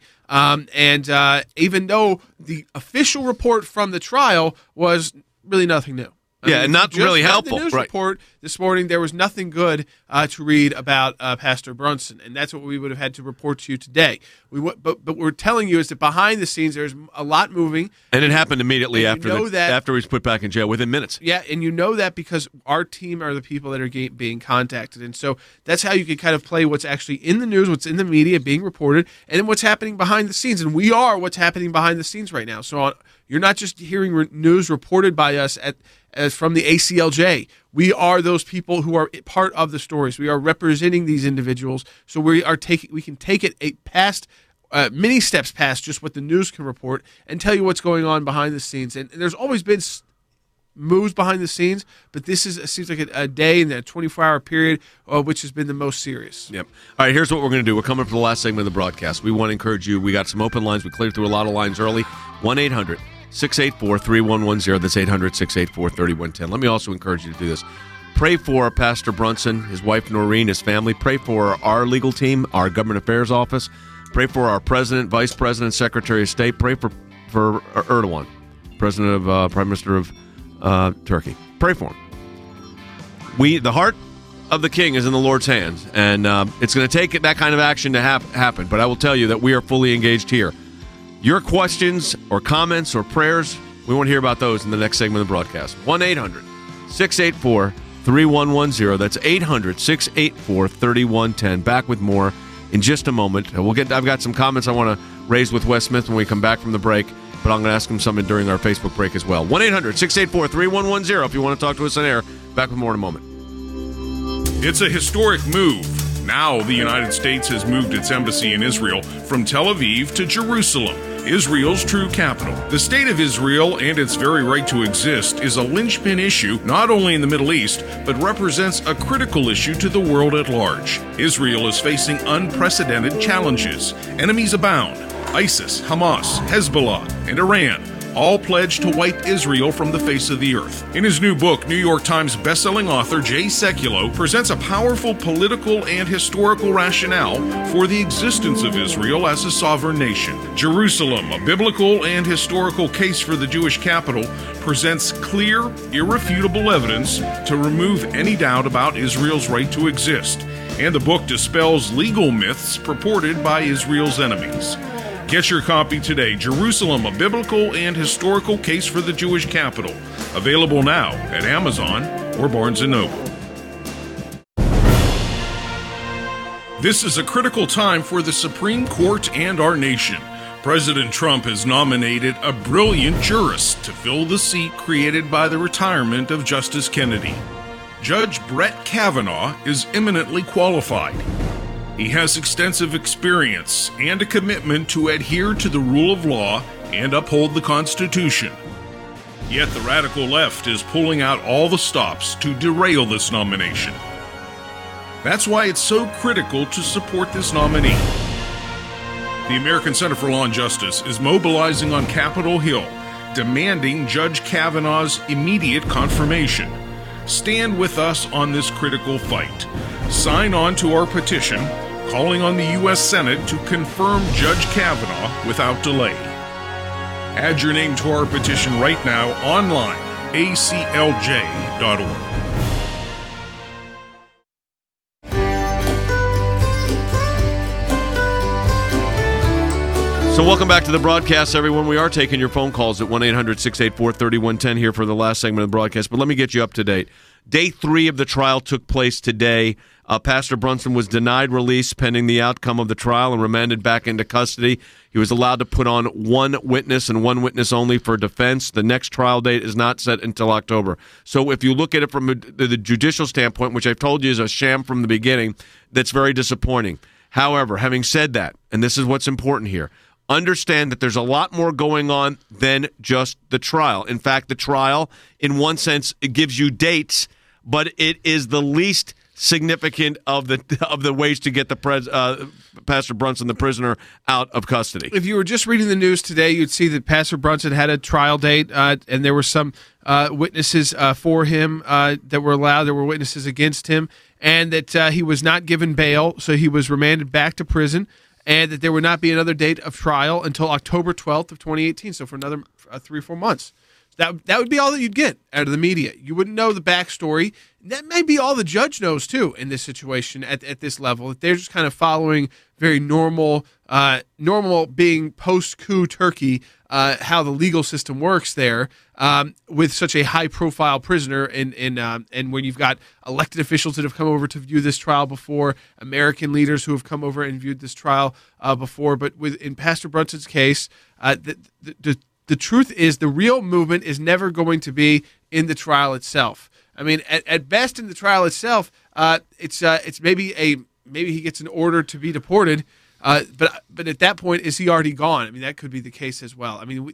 And even though the official report from the trial was really nothing new. And not really helpful. The news report this morning, there was nothing good to read about Pastor Brunson, and that's what we would have had to report to you today. But what we're telling you is that behind the scenes, there's a lot moving. And it happened immediately after he was put back in jail, within minutes. Yeah, and you know that because our team are the people that are being contacted. And so that's how you can kind of play what's actually in the news, what's in the media being reported, and then what's happening behind the scenes. And we are what's happening behind the scenes right now. So you're not just hearing news reported by us as from the ACLJ. We are those people who are part of the stories. We are representing these individuals, so we can take it past many steps past just what the news can report and tell you what's going on behind the scenes. And there's always been moves behind the scenes, but this seems like a day in that 24-hour period, which has been the most serious. Yep. All right, here's what we're going to do. We're coming up for the last segment of the broadcast. We want to encourage you. We got some open lines. We cleared through a lot of lines early. 1-800-684-3110. That's 800-684-3110. Let me also encourage you to do this. Pray for Pastor Brunson, his wife Noreen, his family. Pray for our legal team, our government affairs office. Pray for our president, vice president, secretary of state. Pray for Erdogan, prime minister of Turkey. Pray for him. The heart of the king is in the Lord's hands, and it's going to take that kind of action to happen. But I will tell you that we are fully engaged here. Your questions or comments or prayers, we want to hear about those in the next segment of the broadcast. 1-800-684-3110. That's 800-684-3110. Back with more in just a moment. I've got some comments I want to raise with Wes Smith when we come back from the break, but I'm going to ask him something during our Facebook break as well. 1-800-684-3110 if you want to talk to us on air. Back with more in a moment. It's a historic move. Now the United States has moved its embassy in Israel from Tel Aviv to Jerusalem, Israel's true capital. The state of Israel and its very right to exist is a linchpin issue not only in the Middle East, but represents a critical issue to the world at large. Israel is facing unprecedented challenges. Enemies abound. ISIS, Hamas, Hezbollah, and Iran all pledged to wipe Israel from the face of the earth. In his new book, New York Times bestselling author Jay Sekulow presents a powerful political and historical rationale for the existence of Israel as a sovereign nation. Jerusalem, a biblical and historical case for the Jewish capital, presents clear, irrefutable evidence to remove any doubt about Israel's right to exist. And the book dispels legal myths purported by Israel's enemies. Get your copy today. Jerusalem, a biblical and historical case for the Jewish capital. Available now at Amazon or Barnes & Noble. This is a critical time for the Supreme Court and our nation. President Trump has nominated a brilliant jurist to fill the seat created by the retirement of Justice Kennedy. Judge Brett Kavanaugh is eminently qualified. He has extensive experience and a commitment to adhere to the rule of law and uphold the Constitution. Yet the radical left is pulling out all the stops to derail this nomination. That's why it's so critical to support this nominee. The American Center for Law and Justice is mobilizing on Capitol Hill, demanding Judge Kavanaugh's immediate confirmation. Stand with us on this critical fight. Sign on to our petition, calling on the U.S. Senate to confirm Judge Kavanaugh without delay. Add your name to our petition right now online, aclj.org. So welcome back to the broadcast, everyone. We are taking your phone calls at 1-800-684-3110 here for the last segment of the broadcast. But let me get you up to date. Day 3 of the trial took place today. Pastor Brunson was denied release pending the outcome of the trial and remanded back into custody. He was allowed to put on one witness and one witness only for defense. The next trial date is not set until October. So if you look at it from the judicial standpoint, which I've told you is a sham from the beginning, that's very disappointing. However, having said that, and this is what's important here, understand that there's a lot more going on than just the trial. In fact, the trial, in one sense, it gives you dates, but it is the least significant of the ways to get the Pastor Brunson, the prisoner, out of custody. If you were just reading the news today, you'd see that Pastor Brunson had a trial date, and there were some witnesses for him that were allowed. There were witnesses against him, and that he was not given bail, so he was remanded back to prison, and that there would not be another date of trial until October 12th of 2018, so for another 3 or 4 months. That would be all that you'd get out of the media. You wouldn't know the backstory. That may be all the judge knows, too, in this situation at this level. They're just kind of following very normal being post-coup Turkey, how the legal system works there with such a high-profile prisoner. And when you've got elected officials that have come over to view this trial before, American leaders who have come over and viewed this trial before. But in Pastor Brunson's case, the truth is the real movement is never going to be in the trial itself. I mean, at best in the trial itself, it's maybe he gets an order to be deported, but at that point, is he already gone? I mean, that could be the case as well. I mean,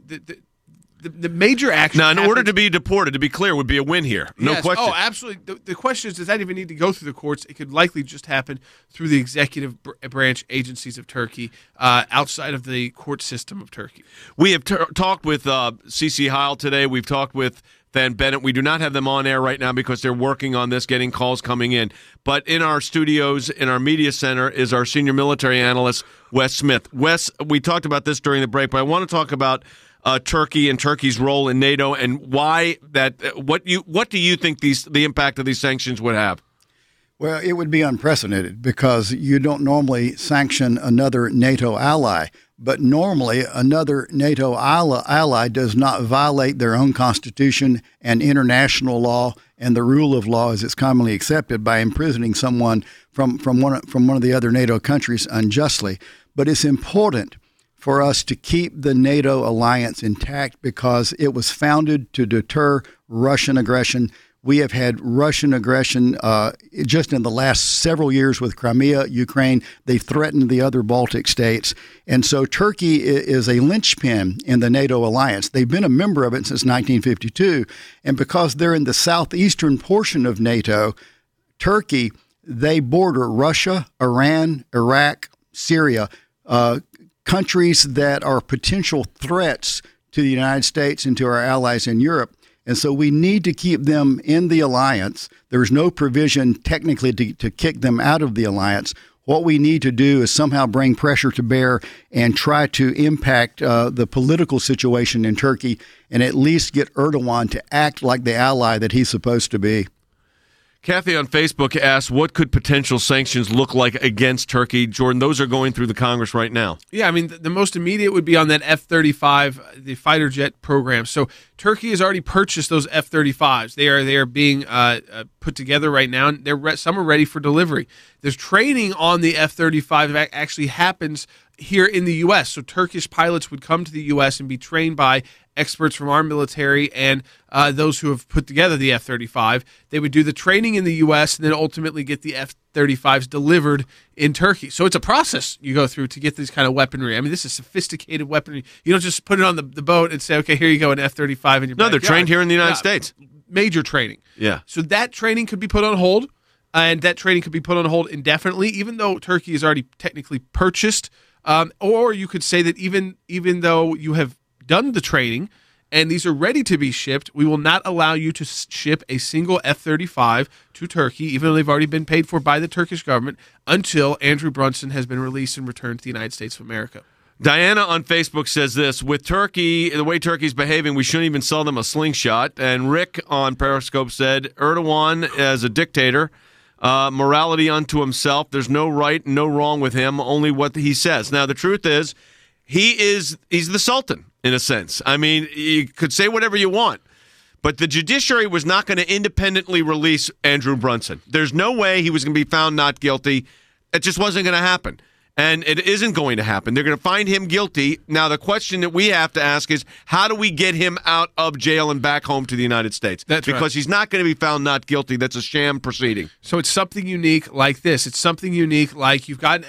the major action. Now, in order to be deported, to be clear, would be a win here. No yes. question. Oh, absolutely. The question is, does that even need to go through the courts? It could likely just happen through the executive branch agencies of Turkey, outside of the court system of Turkey. We have talked with C.C. Heil today. We've talked with Van Bennett. We do not have them on air right now because they're working on this, getting calls coming in. But in our studios, in our media center, is our senior military analyst, Wes Smith. Wes, we talked about this during the break, but I want to talk about Turkey and Turkey's role in NATO and why that. What do you think the impact of these sanctions would have? Well, it would be unprecedented because you don't normally sanction another NATO ally. But normally, another NATO ally does not violate their own constitution and international law and the rule of law as it's commonly accepted by imprisoning someone from one of the other NATO countries unjustly. But it's important for us to keep the NATO alliance intact because it was founded to deter Russian aggression. We have had Russian aggression just in the last several years with Crimea, Ukraine. They threatened the other Baltic states. And so Turkey is a linchpin in the NATO alliance. They've been a member of it since 1952. And because they're in the southeastern portion of NATO, Turkey, they border Russia, Iran, Iraq, Syria, countries that are potential threats to the United States and to our allies in Europe. And so we need to keep them in the alliance. There's no provision technically to kick them out of the alliance. What we need to do is somehow bring pressure to bear and try to impact the political situation in Turkey and at least get Erdogan to act like the ally that he's supposed to be. Kathy on Facebook asked, what could potential sanctions look like against Turkey? Jordan, those are going through the Congress right now. Yeah, I mean, the most immediate would be on that F-35, the fighter jet program. So Turkey has already purchased those F-35s. They are being put together right now, and some are ready for delivery. There's training on the F-35 that actually happens here in the U.S. So Turkish pilots would come to the U.S. and be trained by experts from our military and those who have put together the F-35. They would do the training in the U.S. and then ultimately get the F-35s delivered in Turkey. So it's a process you go through to get this kind of weaponry. I mean, this is sophisticated weaponry. You don't just put it on the boat and say, okay, here you go, an F-35 in your backyard. They're trained here in the United States. Major training. Yeah. So that training could be put on hold, and that training could be put on hold indefinitely, even though Turkey has already technically purchased. Or you could say that even though you have done the training and these are ready to be shipped, we will not allow you to ship a single F-35 to Turkey, even though they've already been paid for by the Turkish government, until Andrew Brunson has been released and returned to the United States of America. Diana on Facebook says this: with Turkey, the way Turkey's behaving, we shouldn't even sell them a slingshot. And Rick on Periscope said, Erdogan as a dictator, morality unto himself. There's no right, no wrong with him, only what he says. Now, the truth is, he's the Sultan, in a sense. I mean, you could say whatever you want, but the judiciary was not going to independently release Andrew Brunson. There's no way he was going to be found not guilty. It just wasn't going to happen. And it isn't going to happen. They're going to find him guilty. Now, the question that we have to ask is, how do we get him out of jail and back home to the United States? That's right. Because he's not going to be found not guilty. That's a sham proceeding. So it's something unique like this. It's something unique like you've got an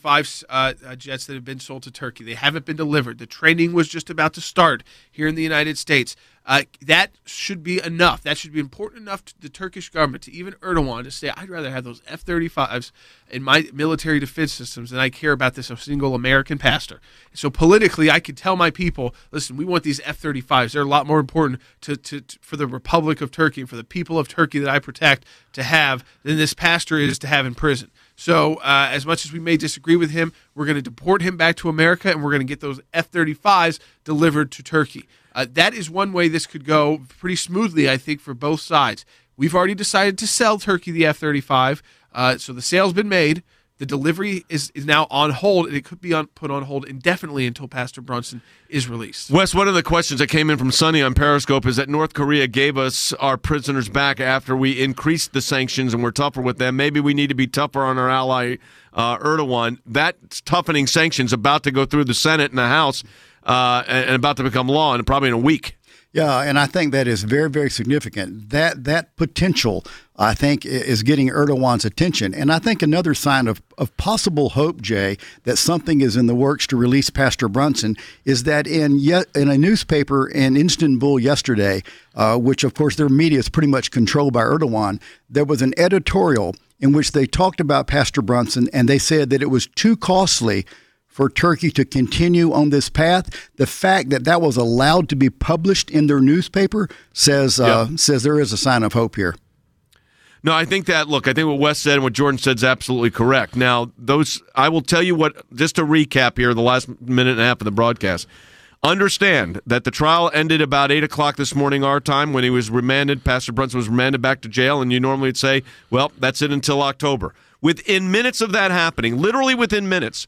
F-35 jets that have been sold to Turkey. They haven't been delivered. The training was just about to start here in the United States. That should be enough. That should be important enough to the Turkish government, to even Erdogan, to say, I'd rather have those F-35s in my military defense systems than I care about this a single American pastor. So politically, I could tell my people, listen, we want these F-35s. They're a lot more important for the Republic of Turkey and for the people of Turkey that I protect to have than this pastor is to have in prison. So as much as we may disagree with him, we're going to deport him back to America, and we're going to get those F-35s delivered to Turkey. That is one way this could go pretty smoothly, I think, for both sides. We've already decided to sell Turkey the F-35, so the sale's been made. The delivery is now on hold, and it could be put on hold indefinitely until Pastor Brunson is released. Wes, one of the questions that came in from Sonny on Periscope is that North Korea gave us our prisoners back after we increased the sanctions and we're tougher with them. Maybe we need to be tougher on our ally Erdogan. That toughening sanctions about to go through the Senate and the House and about to become law, and probably in a week. Yeah, and I think that is very, very significant. That potential, I think, is getting Erdogan's attention. And I think another sign of possible hope, Jay, that something is in the works to release Pastor Brunson is that in a newspaper in Istanbul yesterday, which, of course, their media is pretty much controlled by Erdogan, there was an editorial in which they talked about Pastor Brunson, and they said that it was too costly for Turkey to continue on this path. The fact that was allowed to be published in their newspaper says there is a sign of hope here. No, I think what Wes said and what Jordan said is absolutely correct. Now, I will tell you what, just to recap here, the last minute and a half of the broadcast. Understand that the trial ended about 8 o'clock this morning our time when he was remanded. Pastor Brunson was remanded back to jail, and you normally would say, well, that's it until October. Within minutes of that happening, literally within minutes,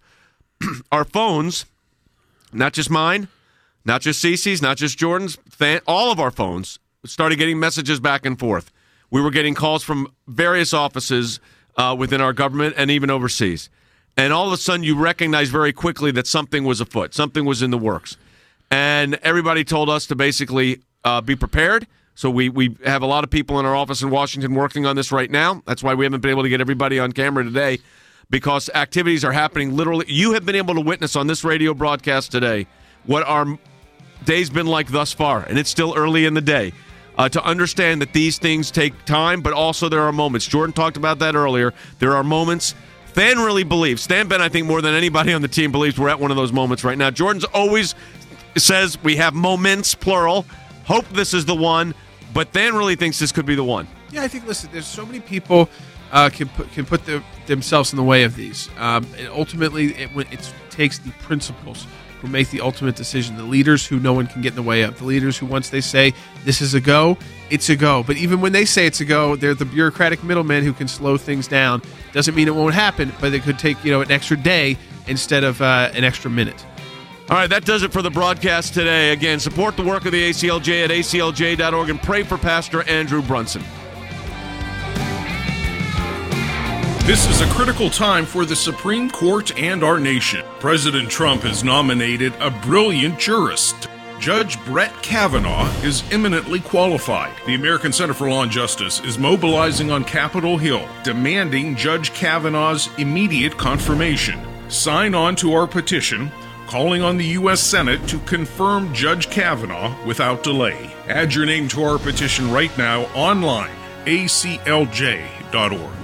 our phones, not just mine, not just Cece's, not just Jordan's, all of our phones started getting messages back and forth. We were getting calls from various offices within our government and even overseas. And all of a sudden, you recognize very quickly that something was afoot, something was in the works. And everybody told us to basically be prepared. So we have a lot of people in our office in Washington working on this right now. That's why we haven't been able to get everybody on camera today, because activities are happening literally. You have been able to witness on this radio broadcast today what our day's been like thus far, and it's still early in the day, to understand that these things take time, but also there are moments. Jordan talked about that earlier. There are moments. Stan really believes. Stan Ben, I think, more than anybody on the team believes we're at one of those moments right now. Jordan's always says we have moments, plural. Hope this is the one, but Stan really thinks this could be the one. Yeah, I think, listen, there's so many people can put themselves in the way of these. And ultimately, it takes the principals who make the ultimate decision, the leaders who no one can get in the way of, the leaders who once they say this is a go, it's a go. But even when they say it's a go, they're the bureaucratic middlemen who can slow things down. Doesn't mean it won't happen, but it could take an extra day instead of an extra minute. All right, that does it for the broadcast today. Again, support the work of the ACLJ at aclj.org and pray for Pastor Andrew Brunson. This is a critical time for the Supreme Court and our nation. President Trump has nominated a brilliant jurist. Judge Brett Kavanaugh is eminently qualified. The American Center for Law and Justice is mobilizing on Capitol Hill, demanding Judge Kavanaugh's immediate confirmation. Sign on to our petition, calling on the U.S. Senate to confirm Judge Kavanaugh without delay. Add your name to our petition right now online, aclj.org.